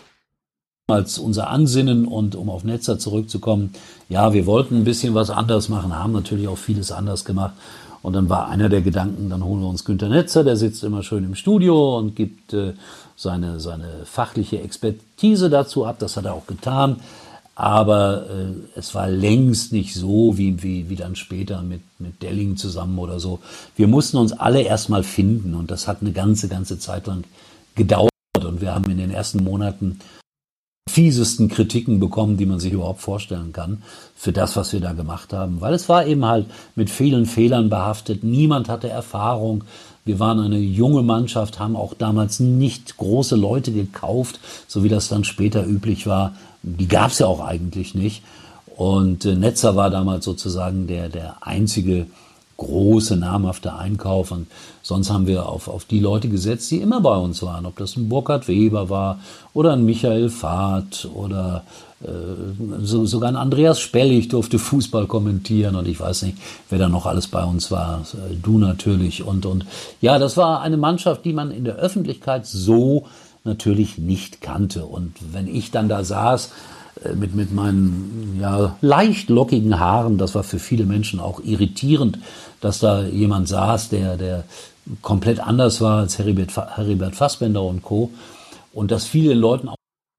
als unser Ansinnen, und um auf Netzer zurückzukommen, ja, wir wollten ein bisschen was anderes machen, haben natürlich auch vieles anders gemacht. Und dann war einer der Gedanken, dann holen wir uns Günter Netzer, der sitzt immer schön im Studio und gibt seine fachliche Expertise dazu ab. Das hat er auch getan. Aber es war längst nicht so, wie dann später mit Delling zusammen oder so. Wir mussten uns alle erstmal finden und das hat eine ganze Zeit lang gedauert. Und wir haben in den ersten Monaten fiesesten Kritiken bekommen, die man sich überhaupt vorstellen kann, für das, was wir da gemacht haben. Weil es war eben halt mit vielen Fehlern behaftet. Niemand hatte Erfahrung. Wir waren eine junge Mannschaft, haben auch damals nicht große Leute gekauft, so wie das dann später üblich war. Die gab es ja auch eigentlich nicht. Und Netzer war damals sozusagen der einzige große, namhafte Einkauf, und sonst haben wir auf die Leute gesetzt, die immer bei uns waren, ob das ein Burkhard Weber war oder ein Michael Fahrt oder sogar ein Andreas Spellig durfte Fußball kommentieren und ich weiß nicht, wer da noch alles bei uns war, du natürlich und ja, das war eine Mannschaft, die man in der Öffentlichkeit so natürlich nicht kannte, und wenn ich dann da saß, mit meinen leicht lockigen Haaren, das war für viele Menschen auch irritierend, dass da jemand saß, der komplett anders war als Heribert Fassbender und Co. Und das fiel den Leuten auch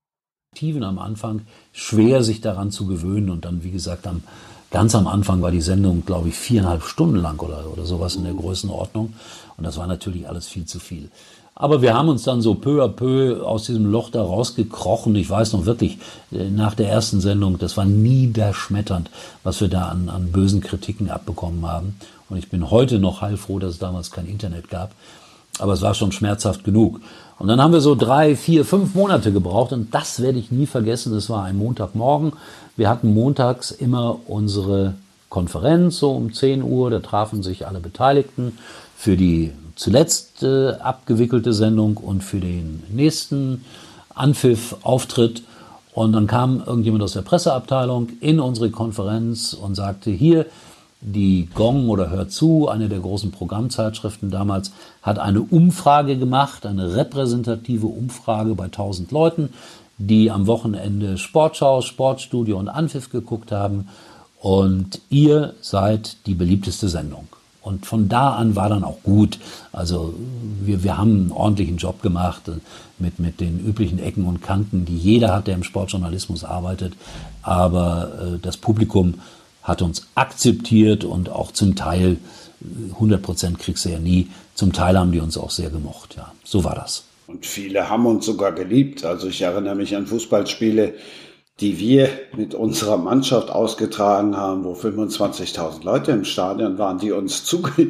am Anfang schwer, sich daran zu gewöhnen. Und dann, wie gesagt, ganz am Anfang war die Sendung, glaube ich, 4,5 Stunden lang oder sowas in der Größenordnung. Und das war natürlich alles viel zu viel. Aber wir haben uns dann so peu à peu aus diesem Loch da rausgekrochen. Ich weiß noch wirklich, nach der ersten Sendung, das war niederschmetternd, was wir da an bösen Kritiken abbekommen haben. Und ich bin heute noch heilfroh, dass es damals kein Internet gab. Aber es war schon schmerzhaft genug. Und dann haben wir so 3, 4, 5 Monate gebraucht. Und das werde ich nie vergessen. Es war ein Montagmorgen. Wir hatten montags immer unsere Konferenz, so um 10 Uhr. Da trafen sich alle Beteiligten für die zuletzt abgewickelte Sendung und für den nächsten Anpfiff-Auftritt. Und dann kam irgendjemand aus der Presseabteilung in unsere Konferenz und sagte, hier, die Gong oder Hör zu, eine der großen Programmzeitschriften damals, hat eine Umfrage gemacht, eine repräsentative Umfrage bei 1000 Leuten, die am Wochenende Sportschau, Sportstudio und Anpfiff geguckt haben. Und ihr seid die beliebteste Sendung. Und von da an war dann auch gut. Also wir haben einen ordentlichen Job gemacht mit den üblichen Ecken und Kanten, die jeder hat, der im Sportjournalismus arbeitet. Aber das Publikum hat uns akzeptiert und auch zum Teil, 100% kriegst du ja nie, zum Teil haben die uns auch sehr gemocht. Ja, so war das. Und viele haben uns sogar geliebt. Also ich erinnere mich an Fußballspiele, die wir mit unserer Mannschaft ausgetragen haben, wo 25.000 Leute im Stadion waren, die uns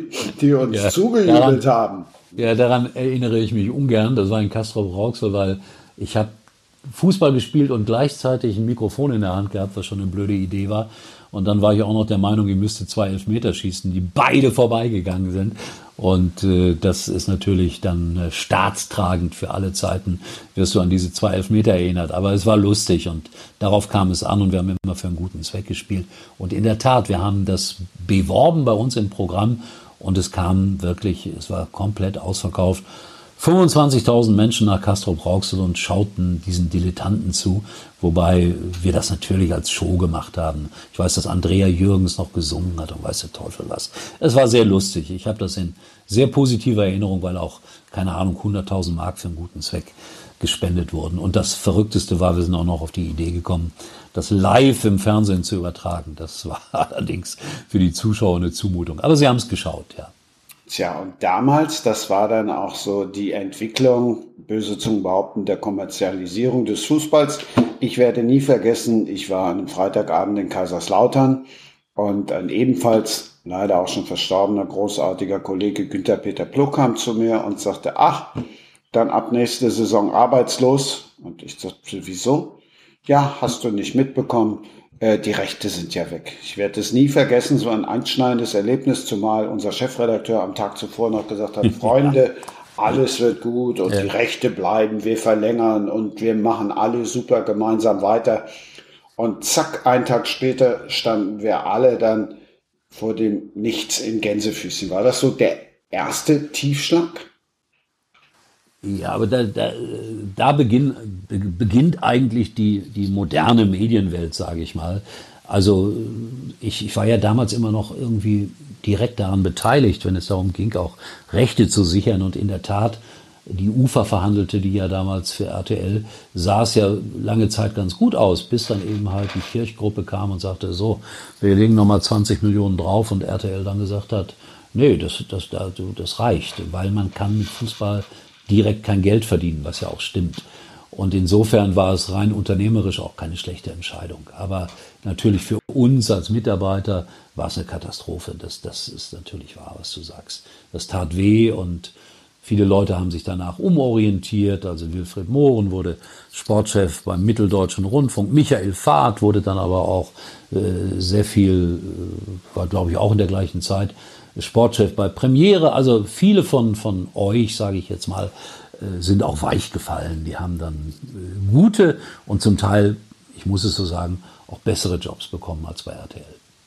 zugejubelt haben. Ja, daran erinnere ich mich ungern. Das war in Castrop-Rauxel, weil ich habe Fußball gespielt und gleichzeitig ein Mikrofon in der Hand gehabt, was schon eine blöde Idee war. Und dann war ich auch noch der Meinung, ich müsste 2 Elfmeter schießen, die beide vorbeigegangen sind. Und das ist natürlich dann staatstragend für alle Zeiten, wirst du an diese 2 Elfmeter erinnert. Aber es war lustig und darauf kam es an und wir haben immer für einen guten Zweck gespielt. Und in der Tat, wir haben das beworben bei uns im Programm und es kam wirklich, es war komplett ausverkauft. 25.000 Menschen nach Castrop-Rauxel und schauten diesen Dilettanten zu, wobei wir das natürlich als Show gemacht haben. Ich weiß, dass Andrea Jürgens noch gesungen hat und weiß der Teufel was. Es war sehr lustig. Ich habe das in sehr positiver Erinnerung, weil auch, keine Ahnung, 100.000 Mark für einen guten Zweck gespendet wurden. Und das Verrückteste war, wir sind auch noch auf die Idee gekommen, das live im Fernsehen zu übertragen. Das war allerdings für die Zuschauer eine Zumutung. Aber sie haben es geschaut, ja. Tja, und damals, das war dann auch so die Entwicklung, böse Zungen behaupten, der Kommerzialisierung des Fußballs. Ich werde nie vergessen, ich war an einem Freitagabend in Kaiserslautern und ein ebenfalls leider auch schon verstorbener großartiger Kollege Günther Peter Pluck kam zu mir und sagte, ach, dann ab nächste Saison arbeitslos. Und ich sagte, wieso? Ja, hast du nicht mitbekommen? Die Rechte sind ja weg. Ich werde es nie vergessen, so ein einschneidendes Erlebnis, zumal unser Chefredakteur am Tag zuvor noch gesagt hat, Freunde, alles wird gut und die Rechte bleiben, wir verlängern und wir machen alle super gemeinsam weiter. Und zack, einen Tag später standen wir alle dann vor dem Nichts in Gänsefüßchen. War das so der erste Tiefschlag? Ja, aber da beginnt eigentlich die moderne Medienwelt, sage ich mal. Also ich war ja damals immer noch irgendwie direkt daran beteiligt, wenn es darum ging, auch Rechte zu sichern. Und in der Tat, die UFA verhandelte, die ja damals für RTL, sah es ja lange Zeit ganz gut aus, bis dann eben halt die Kirchgruppe kam und sagte, so, wir legen nochmal 20 Millionen drauf und RTL dann gesagt hat, nee, das reicht, weil man kann mit Fußball direkt kein Geld verdienen, was ja auch stimmt. Und insofern war es rein unternehmerisch auch keine schlechte Entscheidung. Aber natürlich für uns als Mitarbeiter war es eine Katastrophe. Das ist natürlich wahr, was du sagst. Das tat weh und viele Leute haben sich danach umorientiert. Also Wilfried Mohren wurde Sportchef beim Mitteldeutschen Rundfunk. Michael Fahrt wurde dann aber auch sehr viel, war glaube ich auch in der gleichen Zeit, Sportchef bei Premiere. Also viele von euch, sage ich jetzt mal, sind auch weich gefallen. Die haben dann gute und zum Teil, ich muss es so sagen, auch bessere Jobs bekommen als bei RTL.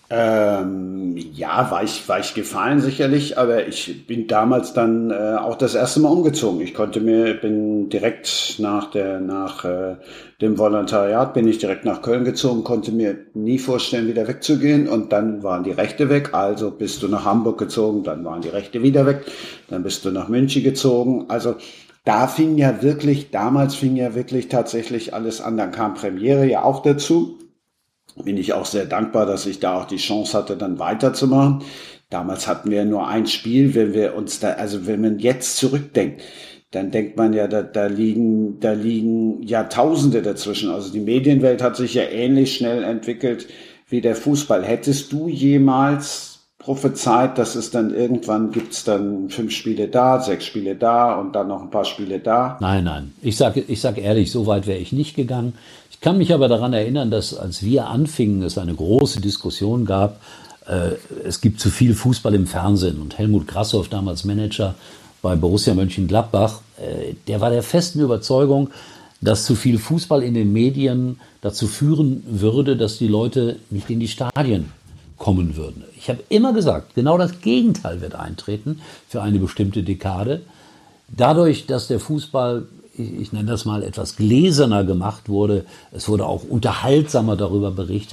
Ja, weich gefallen sicherlich, aber ich bin damals dann auch das erste Mal umgezogen. Bin direkt nach dem Volontariat bin ich direkt nach Köln gezogen, konnte mir nie vorstellen, wieder wegzugehen und dann waren die Rechte weg. Also bist du nach Hamburg gezogen, dann waren die Rechte wieder weg, dann bist du nach München gezogen. Also damals fing ja wirklich tatsächlich alles an. Dann kam Premiere ja auch dazu. Bin ich auch sehr dankbar, dass ich da auch die Chance hatte, dann weiterzumachen. Damals hatten wir nur ein Spiel, wenn man jetzt zurückdenkt, dann denkt man ja, da liegen Jahrtausende dazwischen. Also die Medienwelt hat sich ja ähnlich schnell entwickelt wie der Fußball. Hättest du jemals prophezeit, dass es dann irgendwann gibt's dann 5 Spiele da, 6 Spiele da und dann noch ein paar Spiele da? Nein. Ich sag ehrlich, so weit wäre ich nicht gegangen. Ich kann mich aber daran erinnern, dass als wir anfingen, es eine große Diskussion gab, es gibt zu viel Fußball im Fernsehen. Und Helmut Grasshoff, damals Manager bei Borussia Mönchengladbach, der war der festen Überzeugung, dass zu viel Fußball in den Medien dazu führen würde, dass die Leute nicht in die Stadien kommen würden. Ich habe immer gesagt, genau das Gegenteil wird eintreten für eine bestimmte Dekade. Dadurch, dass der Fußball, ich nenne das mal, etwas gläserner gemacht wurde, es wurde auch unterhaltsamer darüber berichtet,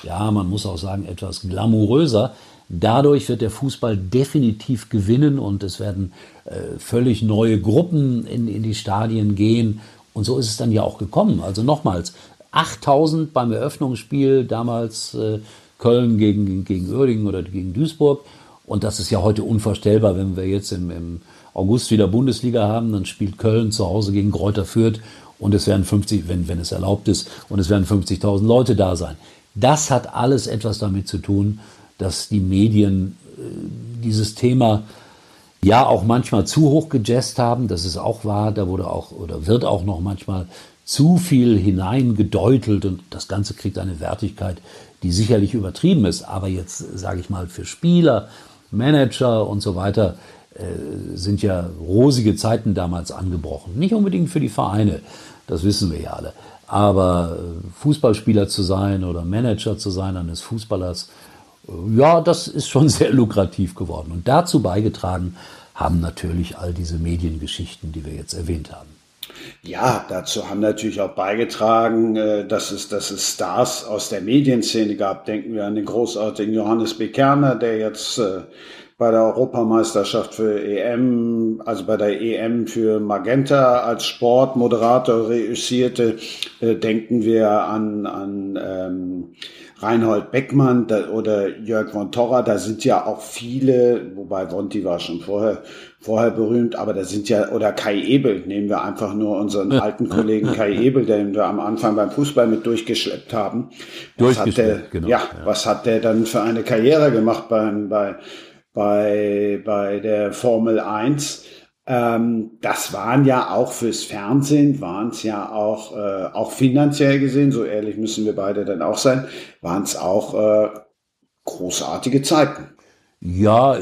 ja, man muss auch sagen, etwas glamouröser. Dadurch wird der Fußball definitiv gewinnen und es werden völlig neue Gruppen in die Stadien gehen. Und so ist es dann ja auch gekommen. Also nochmals, 8.000 beim Eröffnungsspiel, damals Köln gegen Uerdingen oder gegen Duisburg. Und das ist ja heute unvorstellbar, wenn wir jetzt im August wieder Bundesliga haben, dann spielt Köln zu Hause gegen Greuther Fürth und es werden 50, wenn es erlaubt ist, und es werden 50.000 Leute da sein. Das hat alles etwas damit zu tun, dass die Medien dieses Thema ja auch manchmal zu hoch gejazzt haben. Das ist auch wahr, da wurde auch oder wird auch noch manchmal zu viel hineingedeutelt und das Ganze kriegt eine Wertigkeit, die sicherlich übertrieben ist. Aber jetzt, sage ich mal, für Spieler, Manager und so weiter sind ja rosige Zeiten damals angebrochen. Nicht unbedingt für die Vereine, das wissen wir ja alle. Aber Fußballspieler zu sein oder Manager zu sein eines Fußballers, ja, das ist schon sehr lukrativ geworden. Und dazu beigetragen haben natürlich all diese Mediengeschichten, die wir jetzt erwähnt haben. Ja, dazu haben natürlich auch beigetragen, dass es Stars aus der Medienszene gab. Denken wir an den großartigen Johannes B. Kerner, der jetzt bei der Europameisterschaft für EM, also bei der EM für Magenta als Sportmoderator reüssierte. Denken wir an Reinhold Beckmann oder Jörg von Torra, da sind ja auch viele, wobei Wonti war schon vorher berühmt, aber da sind ja, oder Kai Ebel, nehmen wir einfach nur unseren alten Kollegen Kai Ebel, den wir am Anfang beim Fußball mit durchgeschleppt haben. Was hat der dann für eine Karriere gemacht bei der Formel 1? Das waren ja auch fürs Fernsehen, waren es ja auch finanziell gesehen, so ehrlich müssen wir beide dann auch sein, waren es auch großartige Zeiten. Ja,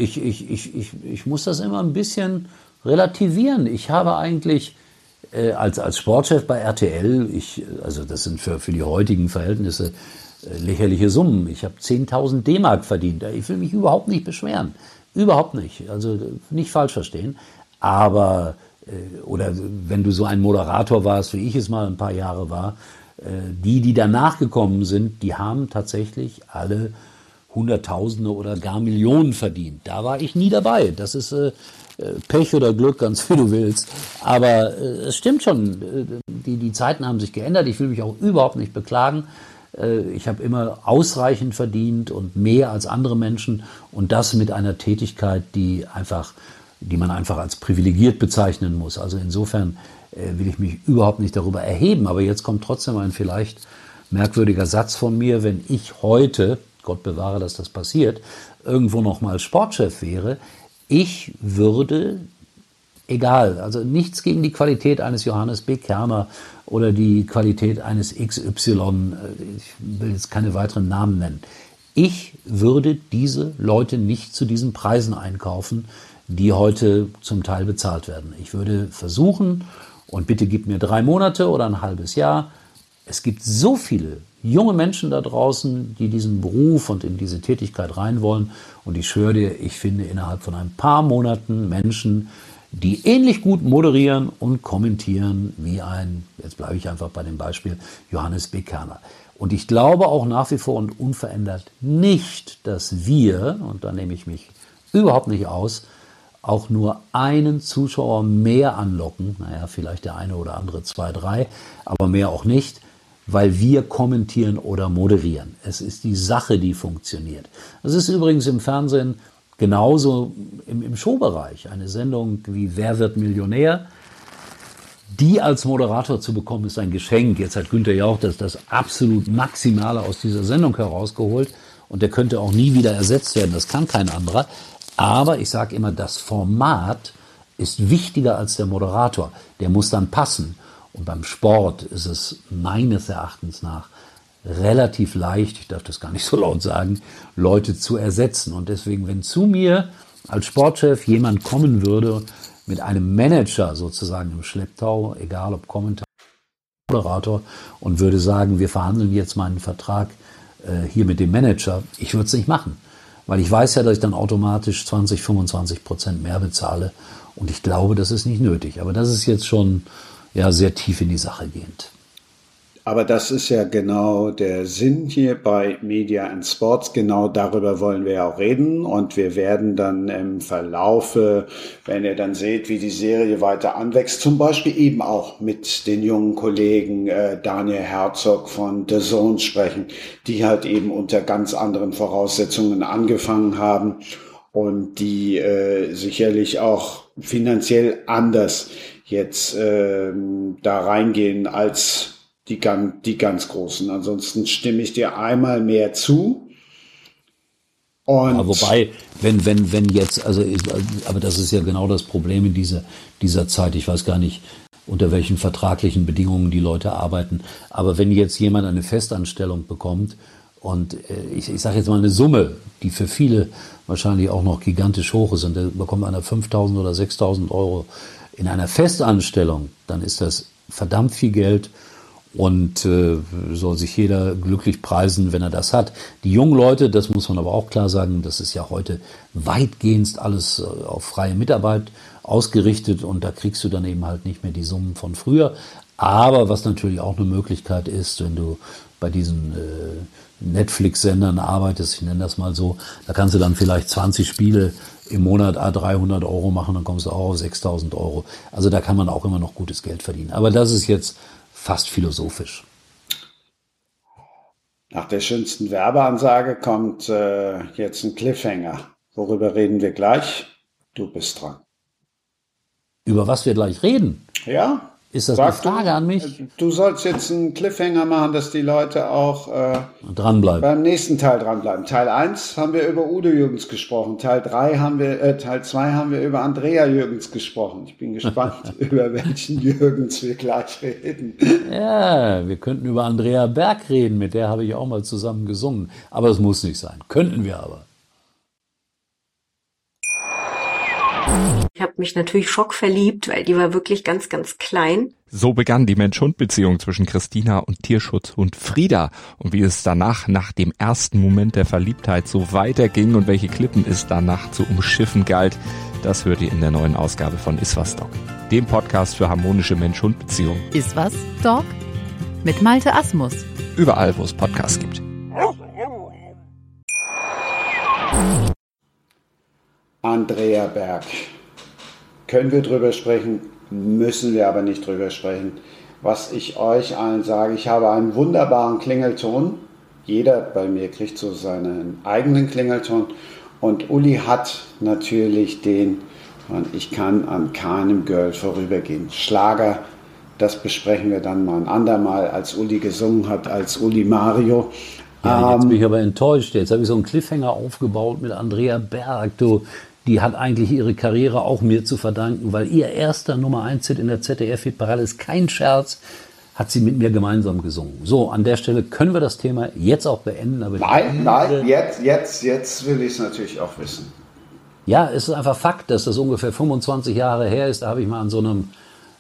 ich muss das immer ein bisschen relativieren. Ich habe eigentlich als Sportchef bei RTL, also das sind für die heutigen Verhältnisse lächerliche Summen. Ich habe 10.000 D-Mark verdient. Ich will mich überhaupt nicht beschweren. Überhaupt nicht. Also nicht falsch verstehen. Aber, oder wenn du so ein Moderator warst, wie ich es mal ein paar Jahre war, die danach gekommen sind, die haben tatsächlich alle Hunderttausende oder gar Millionen verdient. Da war ich nie dabei. Das ist Pech oder Glück, ganz wie du willst. Aber es stimmt schon, die Zeiten haben sich geändert. Ich will mich auch überhaupt nicht beklagen. Ich habe immer ausreichend verdient und mehr als andere Menschen und das mit einer Tätigkeit, die man einfach als privilegiert bezeichnen muss. Also insofern will ich mich überhaupt nicht darüber erheben. Aber jetzt kommt trotzdem ein vielleicht merkwürdiger Satz von mir, wenn ich heute, Gott bewahre, dass das passiert, irgendwo noch mal Sportchef wäre, ich würde, egal, also nichts gegen die Qualität eines Johannes B. Kerner oder die Qualität eines XY, ich will jetzt keine weiteren Namen nennen, ich würde diese Leute nicht zu diesen Preisen einkaufen, die heute zum Teil bezahlt werden. Ich würde versuchen, und bitte gib mir 3 Monate oder ein halbes Jahr, es gibt so viele junge Menschen da draußen, die diesen Beruf und in diese Tätigkeit rein wollen. Und ich schwöre dir, ich finde innerhalb von ein paar Monaten Menschen, die ähnlich gut moderieren und kommentieren wie jetzt bleibe ich einfach bei dem Beispiel, Johannes B. Kerner. Und ich glaube auch nach wie vor und unverändert nicht, dass wir, und da nehme ich mich überhaupt nicht aus, auch nur einen Zuschauer mehr anlocken, naja, vielleicht der eine oder andere 2, 3, aber mehr auch nicht, weil wir kommentieren oder moderieren. Es ist die Sache, die funktioniert. Das ist übrigens im Fernsehen genauso im Showbereich. Eine Sendung wie Wer wird Millionär? Die als Moderator zu bekommen, ist ein Geschenk. Jetzt hat Günther Jauch das absolut Maximale aus dieser Sendung herausgeholt und der könnte auch nie wieder ersetzt werden. Das kann kein anderer. Aber ich sage immer, das Format ist wichtiger als der Moderator. Der muss dann passen. Und beim Sport ist es meines Erachtens nach relativ leicht, ich darf das gar nicht so laut sagen, Leute zu ersetzen. Und deswegen, wenn zu mir als Sportchef jemand kommen würde mit einem Manager sozusagen im Schlepptau, egal ob Kommentator oder Moderator, und würde sagen, wir verhandeln jetzt meinen Vertrag hier mit dem Manager, ich würde es nicht machen. Weil ich weiß ja, dass ich dann automatisch 20-25% mehr bezahle. Und ich glaube, das ist nicht nötig. Aber das ist jetzt schon sehr tief in die Sache gehend. Aber das ist ja genau der Sinn hier bei Media and Sports. Genau darüber wollen wir ja auch reden. Und wir werden dann im Verlaufe, wenn ihr dann seht, wie die Serie weiter anwächst, zum Beispiel eben auch mit den jungen Kollegen Daniel Herzog von DAZN sprechen, die halt eben unter ganz anderen Voraussetzungen angefangen haben und die sicherlich auch finanziell anders jetzt da reingehen als die ganz Großen. Ansonsten stimme ich dir einmal mehr zu. Und ja, wobei, wenn jetzt, aber das ist ja genau das Problem in dieser Zeit. Ich weiß gar nicht, unter welchen vertraglichen Bedingungen die Leute arbeiten. Aber wenn jetzt jemand eine Festanstellung bekommt und ich sage jetzt mal eine Summe, die für viele wahrscheinlich auch noch gigantisch hoch ist und da bekommt einer 5.000 oder 6.000 Euro in einer Festanstellung, dann ist das verdammt viel Geld. Und soll sich jeder glücklich preisen, wenn er das hat. Die jungen Leute, das muss man aber auch klar sagen, das ist ja heute weitgehend alles auf freie Mitarbeit ausgerichtet und da kriegst du dann eben halt nicht mehr die Summen von früher. Aber was natürlich auch eine Möglichkeit ist, wenn du bei diesen Netflix-Sendern arbeitest, ich nenne das mal so, da kannst du dann vielleicht 20 Spiele im Monat 300 Euro machen, dann kommst du auch auf 6.000 Euro. Also da kann man auch immer noch gutes Geld verdienen. Aber das ist jetzt fast philosophisch. Nach der schönsten Werbeansage kommt jetzt ein Cliffhanger. Worüber reden wir gleich? Du bist dran. Über was wir gleich reden? Ja. Ist das eine Frage an mich? Du sollst jetzt einen Cliffhanger machen, dass die Leute auch dranbleiben. Beim nächsten Teil dranbleiben. Teil 1 haben wir über Udo Jürgens gesprochen. Teil 2 haben wir über Andrea Jürgens gesprochen. Ich bin gespannt, über welchen Jürgens wir gleich reden. Ja, wir könnten über Andrea Berg reden. Mit der habe ich auch mal zusammen gesungen. Aber es muss nicht sein. Könnten wir aber. Ich habe mich natürlich schockverliebt, weil die war wirklich ganz, ganz klein. So begann die Mensch-Hund-Beziehung zwischen Christina und Tierschutzhund Frieda. Und wie es danach, nach dem ersten Moment der Verliebtheit, so weiterging und welche Klippen es danach zu umschiffen galt, das hört ihr in der neuen Ausgabe von Iswas Dog, dem Podcast für harmonische Mensch-Hund-Beziehungen. Iswas Dog mit Malte Asmus. Überall, wo es Podcasts gibt. Andrea Berg. Können wir drüber sprechen, müssen wir aber nicht drüber sprechen. Was ich euch allen sage, ich habe einen wunderbaren Klingelton. Jeder bei mir kriegt so seinen eigenen Klingelton. Und Uli hat natürlich den, und ich kann an keinem Girl vorübergehen. Schlager, das besprechen wir dann mal ein andermal, als Uli gesungen hat, als Uli Mario. Ja, jetzt bin ich aber enttäuscht. Jetzt habe ich so einen Cliffhanger aufgebaut mit Andrea Berg. Die hat eigentlich ihre Karriere auch mir zu verdanken, weil ihr erster Nummer 1-Hit in der ZDF-Hitparade ist kein Scherz, hat sie mit mir gemeinsam gesungen. So, an der Stelle können wir das Thema jetzt auch beenden. Aber nein, jetzt will ich es natürlich auch wissen. Ja, es ist einfach Fakt, dass das ungefähr 25 Jahre her ist. Da habe ich mal an so einem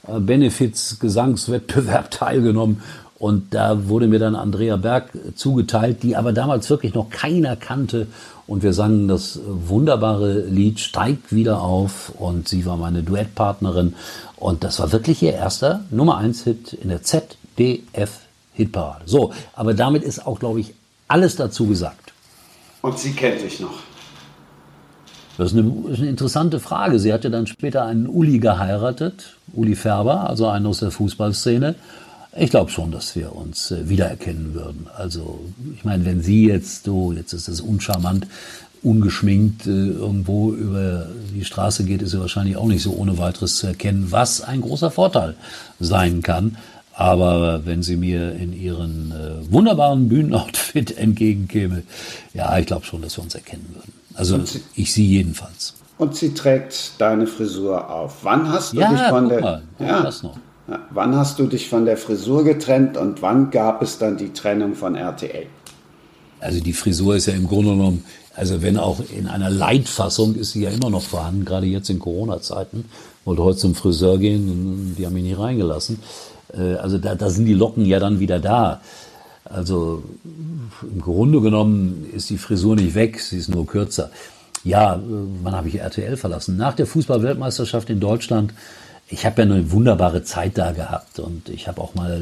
Benefits-Gesangswettbewerb teilgenommen. Und da wurde mir dann Andrea Berg zugeteilt, die aber damals wirklich noch keiner kannte. Und wir sangen das wunderbare Lied Steigt wieder auf. Und sie war meine Duettpartnerin. Und das war wirklich ihr erster Nummer 1-Hit in der ZDF-Hitparade. So, aber damit ist auch, glaube ich, alles dazu gesagt. Und sie kennt dich noch? Das ist eine interessante Frage. Sie hatte dann später einen Uli geheiratet, Uli Färber, also einen aus der Fußballszene. Ich glaube schon, dass wir uns wiedererkennen würden. Also ich meine, wenn sie jetzt ist das uncharmant, ungeschminkt irgendwo über die Straße geht, ist sie wahrscheinlich auch nicht so ohne weiteres zu erkennen, was ein großer Vorteil sein kann. Aber wenn sie mir in ihren wunderbaren Bühnenoutfit entgegenkäme, ja, ich glaube schon, dass wir uns erkennen würden. Also ich sie jedenfalls. Und sie trägt deine Frisur auf. Wann hast du dich von der... das noch. Wann hast du dich von der Frisur getrennt und wann gab es dann die Trennung von RTL? Also die Frisur ist ja im Grunde genommen, also wenn auch in einer Leitfassung, ist sie ja immer noch vorhanden, gerade jetzt in Corona-Zeiten. Wollte heute zum Friseur gehen und die haben mich nicht reingelassen. Also da sind die Locken ja dann wieder da. Also im Grunde genommen ist die Frisur nicht weg, sie ist nur kürzer. Ja, wann habe ich RTL verlassen? Nach der Fußball-Weltmeisterschaft in Deutschland. Ich habe ja eine wunderbare Zeit da gehabt und ich habe auch mal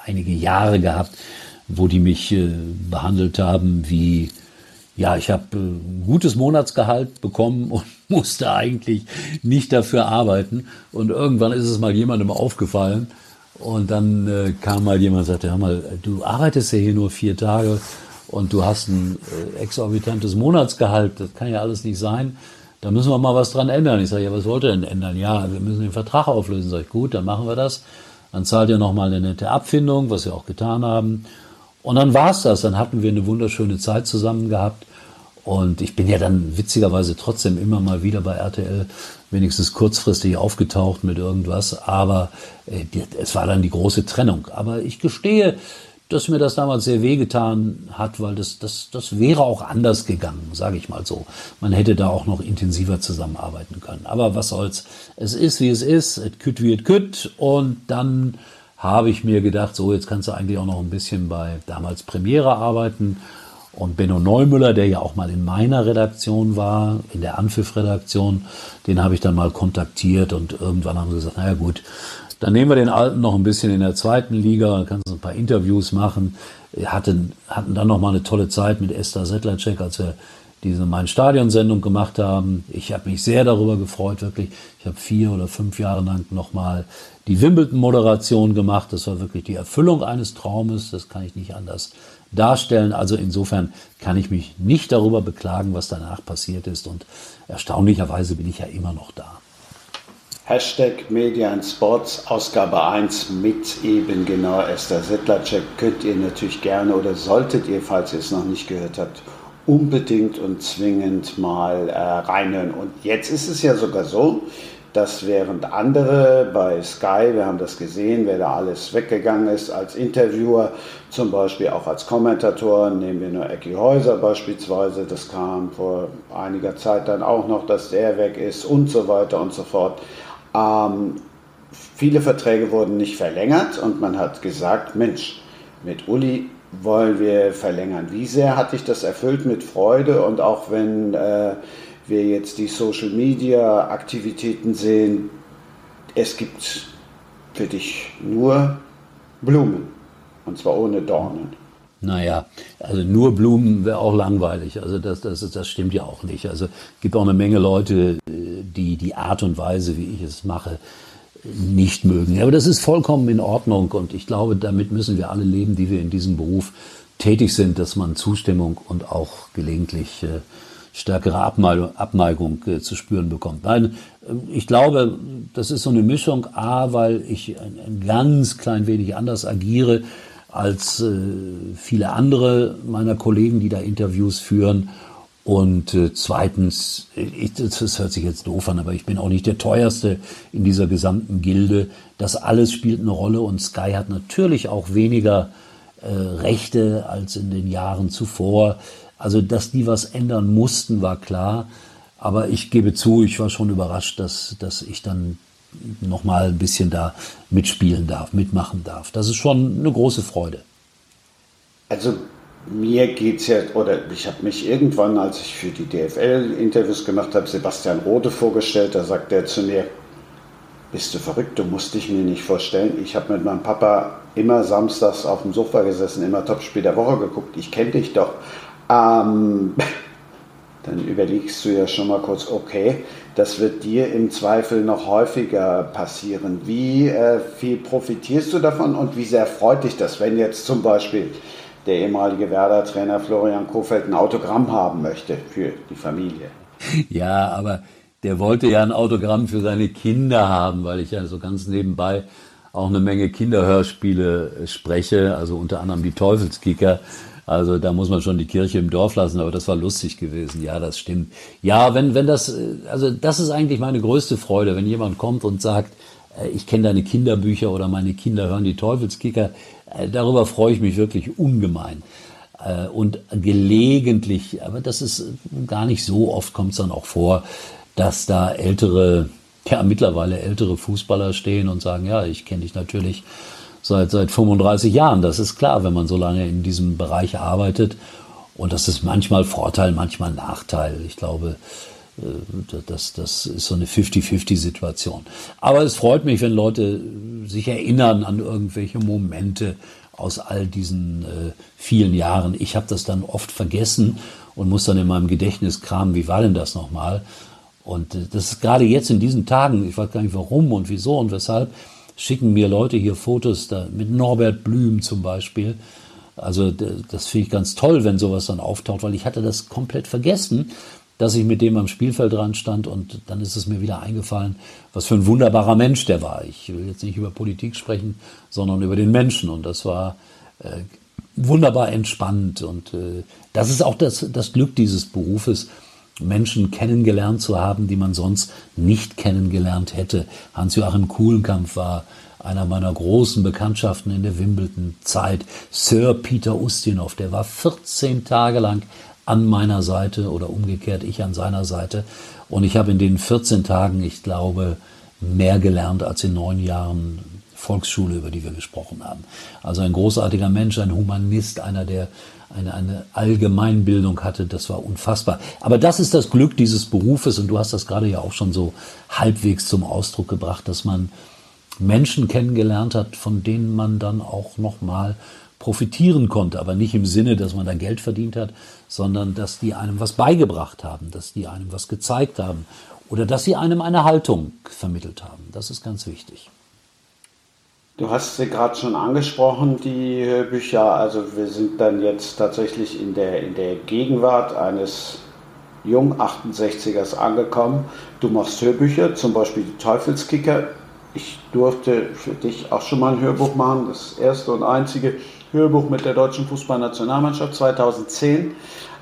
einige Jahre gehabt, wo die mich behandelt haben wie, ja, ich habe ein gutes Monatsgehalt bekommen und musste eigentlich nicht dafür arbeiten. Und irgendwann ist es mal jemandem aufgefallen. Und dann kam mal jemand und sagte, hör mal, du arbeitest ja hier nur 4 Tage und du hast ein exorbitantes Monatsgehalt. Das kann ja alles nicht sein. Da müssen wir mal was dran ändern. Ich sage, ja, was wollt ihr denn ändern? Ja, wir müssen den Vertrag auflösen. Sag ich, gut, dann machen wir das. Dann zahlt ihr nochmal eine nette Abfindung, was wir auch getan haben. Und dann war's das. Dann hatten wir eine wunderschöne Zeit zusammen gehabt. Und ich bin ja dann witzigerweise trotzdem immer mal wieder bei RTL wenigstens kurzfristig aufgetaucht mit irgendwas. Aber es war dann die große Trennung. Aber ich gestehe, dass mir das damals sehr wehgetan hat, weil das wäre auch anders gegangen, sage ich mal so. Man hätte da auch noch intensiver zusammenarbeiten können. Aber was soll's. Es ist, wie es ist. Et kütt wie et kütt. Und dann habe ich mir gedacht, so, jetzt kannst du eigentlich auch noch ein bisschen bei damals Premiere arbeiten. Und Benno Neumüller, der ja auch mal in meiner Redaktion war, in der Anpfiff-Redaktion, den habe ich dann mal kontaktiert und irgendwann haben sie gesagt, naja gut, dann nehmen wir den Alten noch ein bisschen in der 2. Liga, dann kannst du ein paar Interviews machen. Wir hatten dann noch mal eine tolle Zeit mit Esther Sedlacek, als wir diese Mein-Stadion-Sendung gemacht haben. Ich habe mich sehr darüber gefreut, wirklich. Ich habe 4 oder 5 Jahre lang noch mal die Wimbledon-Moderation gemacht. Das war wirklich die Erfüllung eines Traumes, das kann ich nicht anders darstellen. Also insofern kann ich mich nicht darüber beklagen, was danach passiert ist. Und erstaunlicherweise bin ich ja immer noch da. Hashtag Media and Sports, Ausgabe 1 mit eben genau Esther Sedlacek könnt ihr natürlich gerne oder solltet ihr, falls ihr es noch nicht gehört habt, unbedingt und zwingend mal reinhören. Und jetzt ist es ja sogar so, dass während andere bei Sky, wir haben das gesehen, wer da alles weggegangen ist als Interviewer, zum Beispiel auch als Kommentator, nehmen wir nur Ecki Häuser beispielsweise, das kam vor einiger Zeit dann auch noch, dass der weg ist und so weiter und so fort. Viele Verträge wurden nicht verlängert und man hat gesagt, Mensch, mit Uli wollen wir verlängern. Wie sehr hat dich das erfüllt mit Freude? Und auch wenn wir jetzt die Social-Media-Aktivitäten sehen, es gibt für dich nur Blumen, und zwar ohne Dornen. Naja, also nur Blumen wäre auch langweilig. Also das stimmt ja auch nicht. Also es gibt auch eine Menge Leute, die die Art und Weise, wie ich es mache, nicht mögen. Aber das ist vollkommen in Ordnung und ich glaube, damit müssen wir alle leben, die wir in diesem Beruf tätig sind, dass man Zustimmung und auch gelegentlich stärkere Abneigung zu spüren bekommt. Nein, ich glaube, das ist so eine Mischung, weil ich ein ganz klein wenig anders agiere als viele andere meiner Kollegen, die da Interviews führen. Und zweitens, das hört sich jetzt doof an, aber ich bin auch nicht der teuerste in dieser gesamten Gilde. Das alles spielt eine Rolle und Sky hat natürlich auch weniger Rechte als in den Jahren zuvor. Also, dass die was ändern mussten, war klar. Aber ich gebe zu, ich war schon überrascht, dass ich dann noch mal ein bisschen da mitspielen darf, mitmachen darf. Das ist schon eine große Freude. Also mir geht's ja, oder ich habe mich irgendwann, als ich für die DFL Interviews gemacht habe, Sebastian Rode vorgestellt, da sagt er zu mir, bist du verrückt, du musst dich mir nicht vorstellen. Ich habe mit meinem Papa immer samstags auf dem Sofa gesessen, immer Topspiel der Woche geguckt, ich kenne dich doch. Dann überlegst du ja schon mal kurz, okay, das wird dir im Zweifel noch häufiger passieren. Wie viel profitierst du davon und wie sehr freut dich das, wenn jetzt zum Beispiel der ehemalige Werder-Trainer Florian Kohfeldt ein Autogramm haben möchte für die Familie? Ja, aber der wollte ja ein Autogramm für seine Kinder haben, weil ich ja so ganz nebenbei auch eine Menge Kinderhörspiele spreche, also unter anderem die Teufelskicker. Also da muss man schon die Kirche im Dorf lassen, aber das war lustig gewesen. Ja, das stimmt. Ja, wenn das, also das ist eigentlich meine größte Freude, wenn jemand kommt und sagt, ich kenne deine Kinderbücher oder meine Kinder hören die Teufelskicker. Darüber freue ich mich wirklich ungemein. Und gelegentlich, aber das ist gar nicht so oft, kommt es dann auch vor, dass da mittlerweile ältere Fußballer stehen und sagen, ja, ich kenne dich natürlich seit 35 Jahren. Das ist klar, wenn man so lange in diesem Bereich arbeitet. Und das ist manchmal Vorteil, manchmal Nachteil. Ich glaube, Das ist so eine 50-50-Situation. Aber es freut mich, wenn Leute sich erinnern an irgendwelche Momente aus all diesen vielen Jahren. Ich habe das dann oft vergessen und muss dann in meinem Gedächtnis kramen, wie war denn das nochmal? Und das ist gerade jetzt in diesen Tagen, ich weiß gar nicht warum und wieso und weshalb, schicken mir Leute hier Fotos da, mit Norbert Blüm zum Beispiel. Also das finde ich ganz toll, wenn sowas dann auftaucht, weil ich hatte das komplett vergessen, dass ich mit dem am Spielfeld dran stand, und dann ist es mir wieder eingefallen, was für ein wunderbarer Mensch der war. Ich will jetzt nicht über Politik sprechen, sondern über den Menschen, und das war wunderbar entspannt, und das ist auch das Glück dieses Berufes, Menschen kennengelernt zu haben, die man sonst nicht kennengelernt hätte. Hans-Joachim Kulenkampff war einer meiner großen Bekanntschaften in der Wimbledon-Zeit. Sir Peter Ustinov, der war 14 Tage lang an meiner Seite oder umgekehrt, ich an seiner Seite. Und ich habe in den 14 Tagen, ich glaube, mehr gelernt als in 9 Jahren Volksschule, über die wir gesprochen haben. Also ein großartiger Mensch, ein Humanist, einer, der eine Allgemeinbildung hatte, das war unfassbar. Aber das ist das Glück dieses Berufes, und du hast das gerade ja auch schon so halbwegs zum Ausdruck gebracht, dass man Menschen kennengelernt hat, von denen man dann auch nochmal profitieren konnte, aber nicht im Sinne, dass man da Geld verdient hat, sondern dass die einem was beigebracht haben, dass die einem was gezeigt haben oder dass sie einem eine Haltung vermittelt haben. Das ist ganz wichtig. Du hast sie gerade schon angesprochen, die Bücher. Also wir sind dann jetzt tatsächlich in der Gegenwart eines Jung-68ers angekommen. Du machst Hörbücher, zum Beispiel die Teufelskicker. Ich durfte für dich auch schon mal ein Hörbuch machen, das erste und einzige Hörbuch mit der deutschen Fußballnationalmannschaft 2010.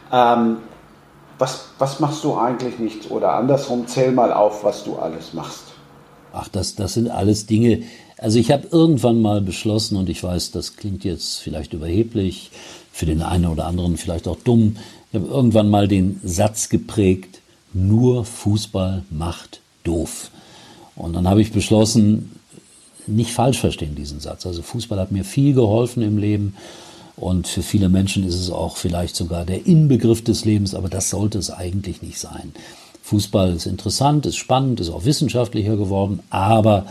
Was machst du eigentlich nicht? Oder andersrum, zähl mal auf, was du alles machst. Ach, das sind alles Dinge. Also ich habe irgendwann mal beschlossen, und ich weiß, das klingt jetzt vielleicht überheblich, für den einen oder anderen vielleicht auch dumm, ich habe irgendwann mal den Satz geprägt, nur Fußball macht doof. Und dann habe ich beschlossen, nicht falsch verstehen diesen Satz. Also Fußball hat mir viel geholfen im Leben, und für viele Menschen ist es auch vielleicht sogar der Inbegriff des Lebens, aber das sollte es eigentlich nicht sein. Fußball ist interessant, ist spannend, ist auch wissenschaftlicher geworden, aber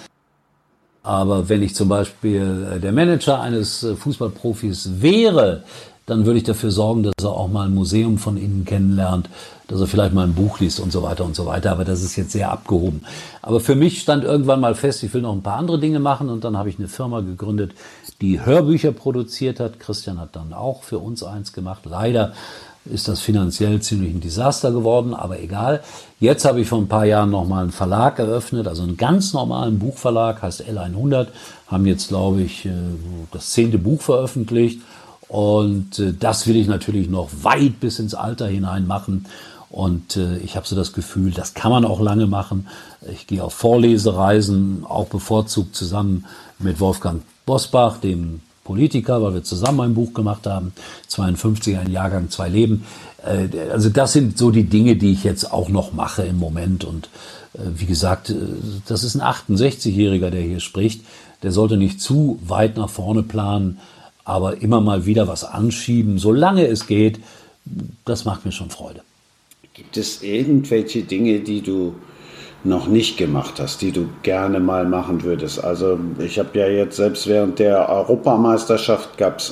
wenn ich zum Beispiel der Manager eines Fußballprofis wäre, dann würde ich dafür sorgen, dass er auch mal ein Museum von innen kennenlernt, dass er vielleicht mal ein Buch liest und so weiter und so weiter. Aber das ist jetzt sehr abgehoben. Aber für mich stand irgendwann mal fest, ich will noch ein paar andere Dinge machen, und dann habe ich eine Firma gegründet, die Hörbücher produziert hat. Christian hat dann auch für uns eins gemacht. Leider ist das finanziell ziemlich ein Desaster geworden, aber egal. Jetzt habe ich vor ein paar Jahren nochmal einen Verlag eröffnet, also einen ganz normalen Buchverlag, heißt L100, haben jetzt, glaube ich, das 10. Buch veröffentlicht, und das will ich natürlich noch weit bis ins Alter hinein machen, und ich habe so das Gefühl, das kann man auch lange machen. Ich gehe auf Vorlesereisen, auch bevorzugt zusammen mit Wolfgang Bosbach, dem Politiker, weil wir zusammen ein Buch gemacht haben, 52, ein Jahrgang, 2 Leben. Also das sind so die Dinge, die ich jetzt auch noch mache im Moment. Und wie gesagt, das ist ein 68-Jähriger, der hier spricht. Der sollte nicht zu weit nach vorne planen, aber immer mal wieder was anschieben, solange es geht. Das macht mir schon Freude. Gibt es irgendwelche Dinge, die du noch nicht gemacht hast, die du gerne mal machen würdest? Also ich habe ja jetzt, selbst während der Europameisterschaft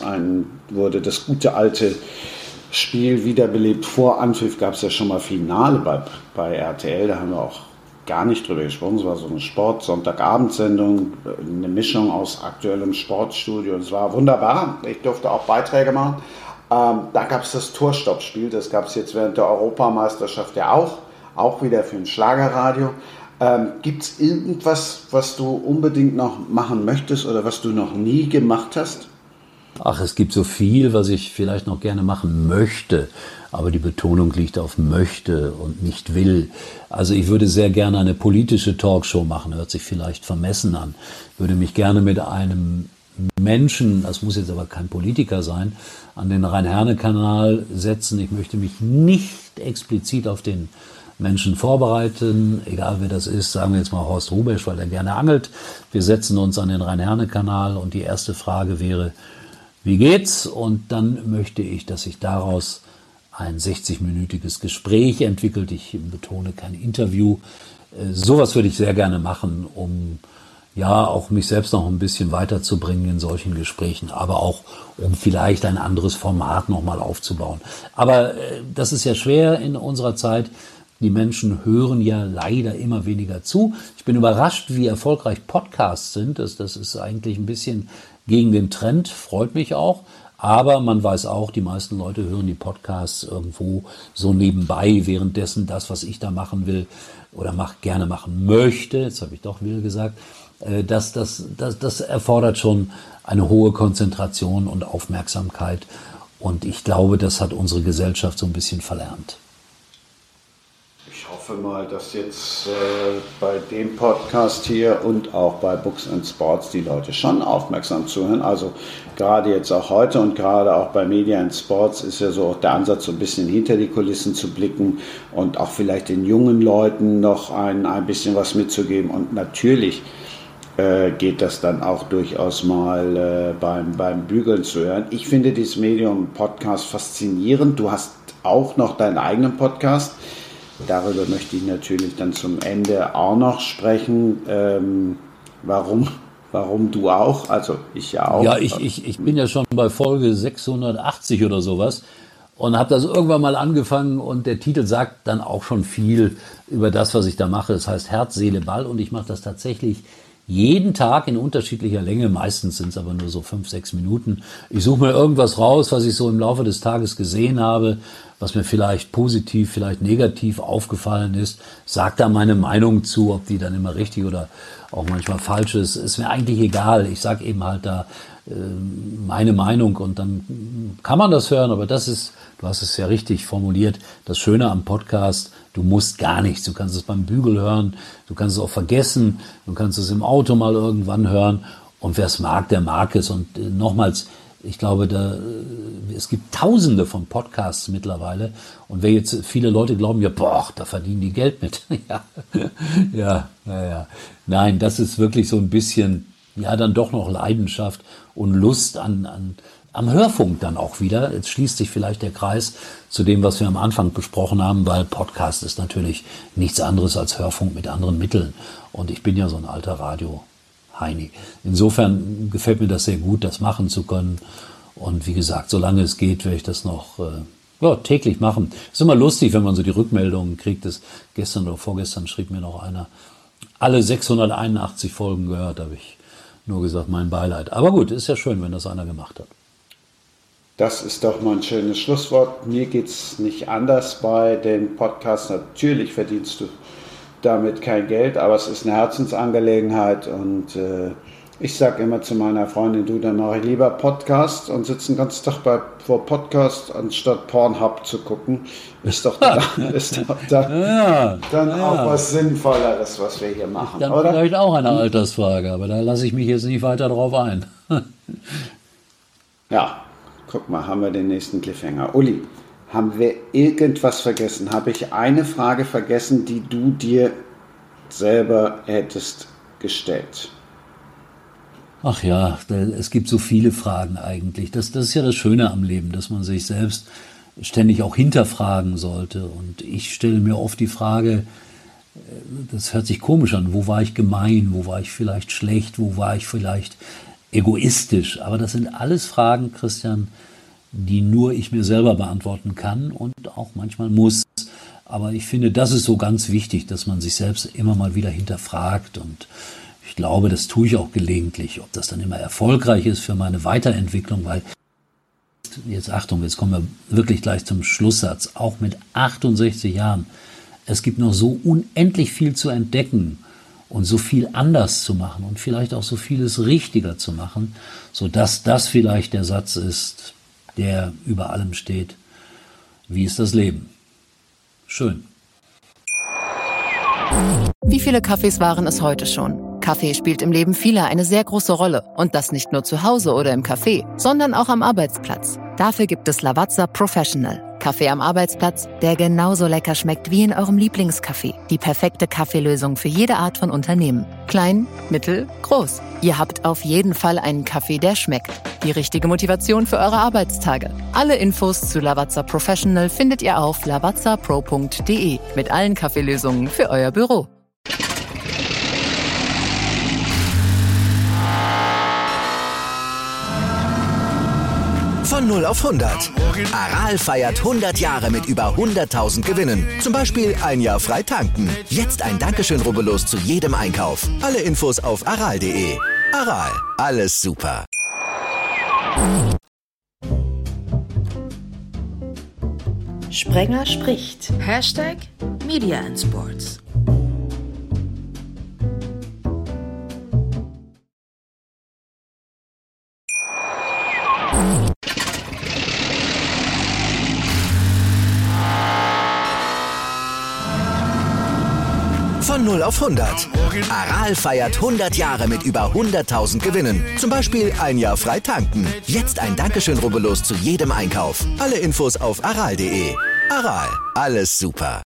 wurde das gute alte Spiel wiederbelebt. Vor Anpfiff gab es ja schon mal Finale bei RTL, da haben wir auch gar nicht drüber gesprochen. Es war so eine Sonntagabendsendung, eine Mischung aus aktuellem Sportstudio, und es war wunderbar. Ich durfte auch Beiträge machen. Da gab es das Torstoppspiel, das gab es jetzt während der Europameisterschaft ja auch wieder für ein Schlagerradio. Gibt es irgendwas, was du unbedingt noch machen möchtest oder was du noch nie gemacht hast? Ach, es gibt so viel, was ich vielleicht noch gerne machen möchte, aber die Betonung liegt auf möchte und nicht will. Also ich würde sehr gerne eine politische Talkshow machen, hört sich vielleicht vermessen an. Ich würde mich gerne mit einem Menschen, das muss jetzt aber kein Politiker sein, an den Rhein-Herne-Kanal setzen. Ich möchte mich nicht explizit auf den Menschen vorbereiten, egal wer das ist, sagen wir jetzt mal Horst Rubesch, weil er gerne angelt. Wir setzen uns an den Rhein-Herne-Kanal, und die erste Frage wäre, wie geht's? Und dann möchte ich, dass sich daraus ein 60-minütiges Gespräch entwickelt. Ich betone kein Interview. Sowas würde ich sehr gerne machen, um ja auch mich selbst noch ein bisschen weiterzubringen in solchen Gesprächen, aber auch um vielleicht ein anderes Format nochmal aufzubauen. Aber das ist ja schwer in unserer Zeit. Die Menschen hören ja leider immer weniger zu. Ich bin überrascht, wie erfolgreich Podcasts sind. Das ist eigentlich ein bisschen gegen den Trend, freut mich auch. Aber man weiß auch, die meisten Leute hören die Podcasts irgendwo so nebenbei, währenddessen das, was ich da machen will oder gerne machen möchte, jetzt habe ich doch will gesagt, das erfordert schon eine hohe Konzentration und Aufmerksamkeit. Und ich glaube, das hat unsere Gesellschaft so ein bisschen verlernt. Ich hoffe mal, dass jetzt bei dem Podcast hier und auch bei Books and Sports die Leute schon aufmerksam zuhören. Also gerade jetzt auch heute und gerade auch bei Media and Sports ist ja so auch der Ansatz, so ein bisschen hinter die Kulissen zu blicken und auch vielleicht den jungen Leuten noch ein bisschen was mitzugeben. Und natürlich geht das dann auch durchaus mal beim Bügeln zu hören. Ich finde dieses Medium Podcast faszinierend. Du hast auch noch deinen eigenen Podcast. Darüber möchte ich natürlich dann zum Ende auch noch sprechen. Warum du auch? Also ich ja auch. Ja, ich bin ja schon bei Folge 680 oder sowas und habe das irgendwann mal angefangen und der Titel sagt dann auch schon viel über das, was ich da mache. Das heißt Herz, Seele, Ball und ich mache das tatsächlich jeden Tag in unterschiedlicher Länge, meistens sind es aber nur so 5-6 Minuten. Ich suche mir irgendwas raus, was ich so im Laufe des Tages gesehen habe, was mir vielleicht positiv, vielleicht negativ aufgefallen ist, sage da meine Meinung zu, ob die dann immer richtig oder auch manchmal falsch ist mir eigentlich egal. Ich sage eben halt da meine Meinung und dann kann man das hören, aber das ist, du hast es ja richtig formuliert, das Schöne am Podcast, du musst gar nichts. Du kannst es beim Bügel hören, du kannst es auch vergessen, du kannst es im Auto mal irgendwann hören und wer es mag, der mag es. Und nochmals, ich glaube, es gibt Tausende von Podcasts mittlerweile und wer jetzt, viele Leute glauben ja, da verdienen die Geld mit. ja. Nein, das ist wirklich so ein bisschen, ja, dann doch noch Leidenschaft und Lust am Hörfunk dann auch wieder. Jetzt schließt sich vielleicht der Kreis zu dem, was wir am Anfang besprochen haben, weil Podcast ist natürlich nichts anderes als Hörfunk mit anderen Mitteln. Und ich bin ja so ein alter Radio-Heini. Insofern gefällt mir das sehr gut, das machen zu können. Und wie gesagt, solange es geht, werde ich das noch täglich machen. Ist immer lustig, wenn man so die Rückmeldungen kriegt. Gestern oder vorgestern schrieb mir noch einer, alle 681 Folgen gehört, habe ich nur gesagt, mein Beileid. Aber gut, ist ja schön, wenn das einer gemacht hat. Das ist doch mal ein schönes Schlusswort. Mir geht es nicht anders bei dem Podcast. Natürlich verdienst du damit kein Geld, aber es ist eine Herzensangelegenheit und ich sage immer zu meiner Freundin, du, dann mache ich lieber Podcast und sitze den ganzen Tag vor Podcast, anstatt Pornhub zu gucken. Ist doch dann auch was Sinnvolleres, was wir hier machen, dann oder? Vielleicht auch eine Altersfrage, aber da lasse ich mich jetzt nicht weiter drauf ein. Ja, guck mal, haben wir den nächsten Cliffhanger. Uli, haben wir irgendwas vergessen? Habe ich eine Frage vergessen, die du dir selber hättest gestellt? Ach ja, es gibt so viele Fragen eigentlich. Das ist ja das Schöne am Leben, dass man sich selbst ständig auch hinterfragen sollte. Und ich stelle mir oft die Frage, das hört sich komisch an, wo war ich gemein, wo war ich vielleicht schlecht, wo war ich vielleicht egoistisch. Aber das sind alles Fragen, Christian, die nur ich mir selber beantworten kann und auch manchmal muss. Aber ich finde, das ist so ganz wichtig, dass man sich selbst immer mal wieder hinterfragt und ich glaube, das tue ich auch gelegentlich. Ob das dann immer erfolgreich ist für meine Weiterentwicklung, weil jetzt Achtung, jetzt kommen wir wirklich gleich zum Schlusssatz. Auch mit 68 Jahren, es gibt noch so unendlich viel zu entdecken und so viel anders zu machen und vielleicht auch so vieles richtiger zu machen, sodass das vielleicht der Satz ist, der über allem steht. Wie ist das Leben? Schön. Wie viele Kaffees waren es heute schon? Kaffee spielt im Leben vieler eine sehr große Rolle. Und das nicht nur zu Hause oder im Café, sondern auch am Arbeitsplatz. Dafür gibt es Lavazza Professional. Kaffee am Arbeitsplatz, der genauso lecker schmeckt wie in eurem Lieblingscafé. Die perfekte Kaffeelösung für jede Art von Unternehmen. Klein, mittel, groß. Ihr habt auf jeden Fall einen Kaffee, der schmeckt. Die richtige Motivation für eure Arbeitstage. Alle Infos zu Lavazza Professional findet ihr auf lavazzapro.de mit allen Kaffeelösungen für euer Büro. Von 0 auf 100. Aral feiert 100 Jahre mit über 100.000 Gewinnen. Zum Beispiel ein Jahr frei tanken. Jetzt ein Dankeschön, rubbellos zu jedem Einkauf. Alle Infos auf aral.de. Aral, alles super. Sprenger spricht. #Media and Sports. Von 0 auf 100. Aral feiert 100 Jahre mit über 100.000 Gewinnen. Zum Beispiel ein Jahr frei tanken. Jetzt ein Dankeschön, rubbellos zu jedem Einkauf. Alle Infos auf aral.de. Aral, alles super.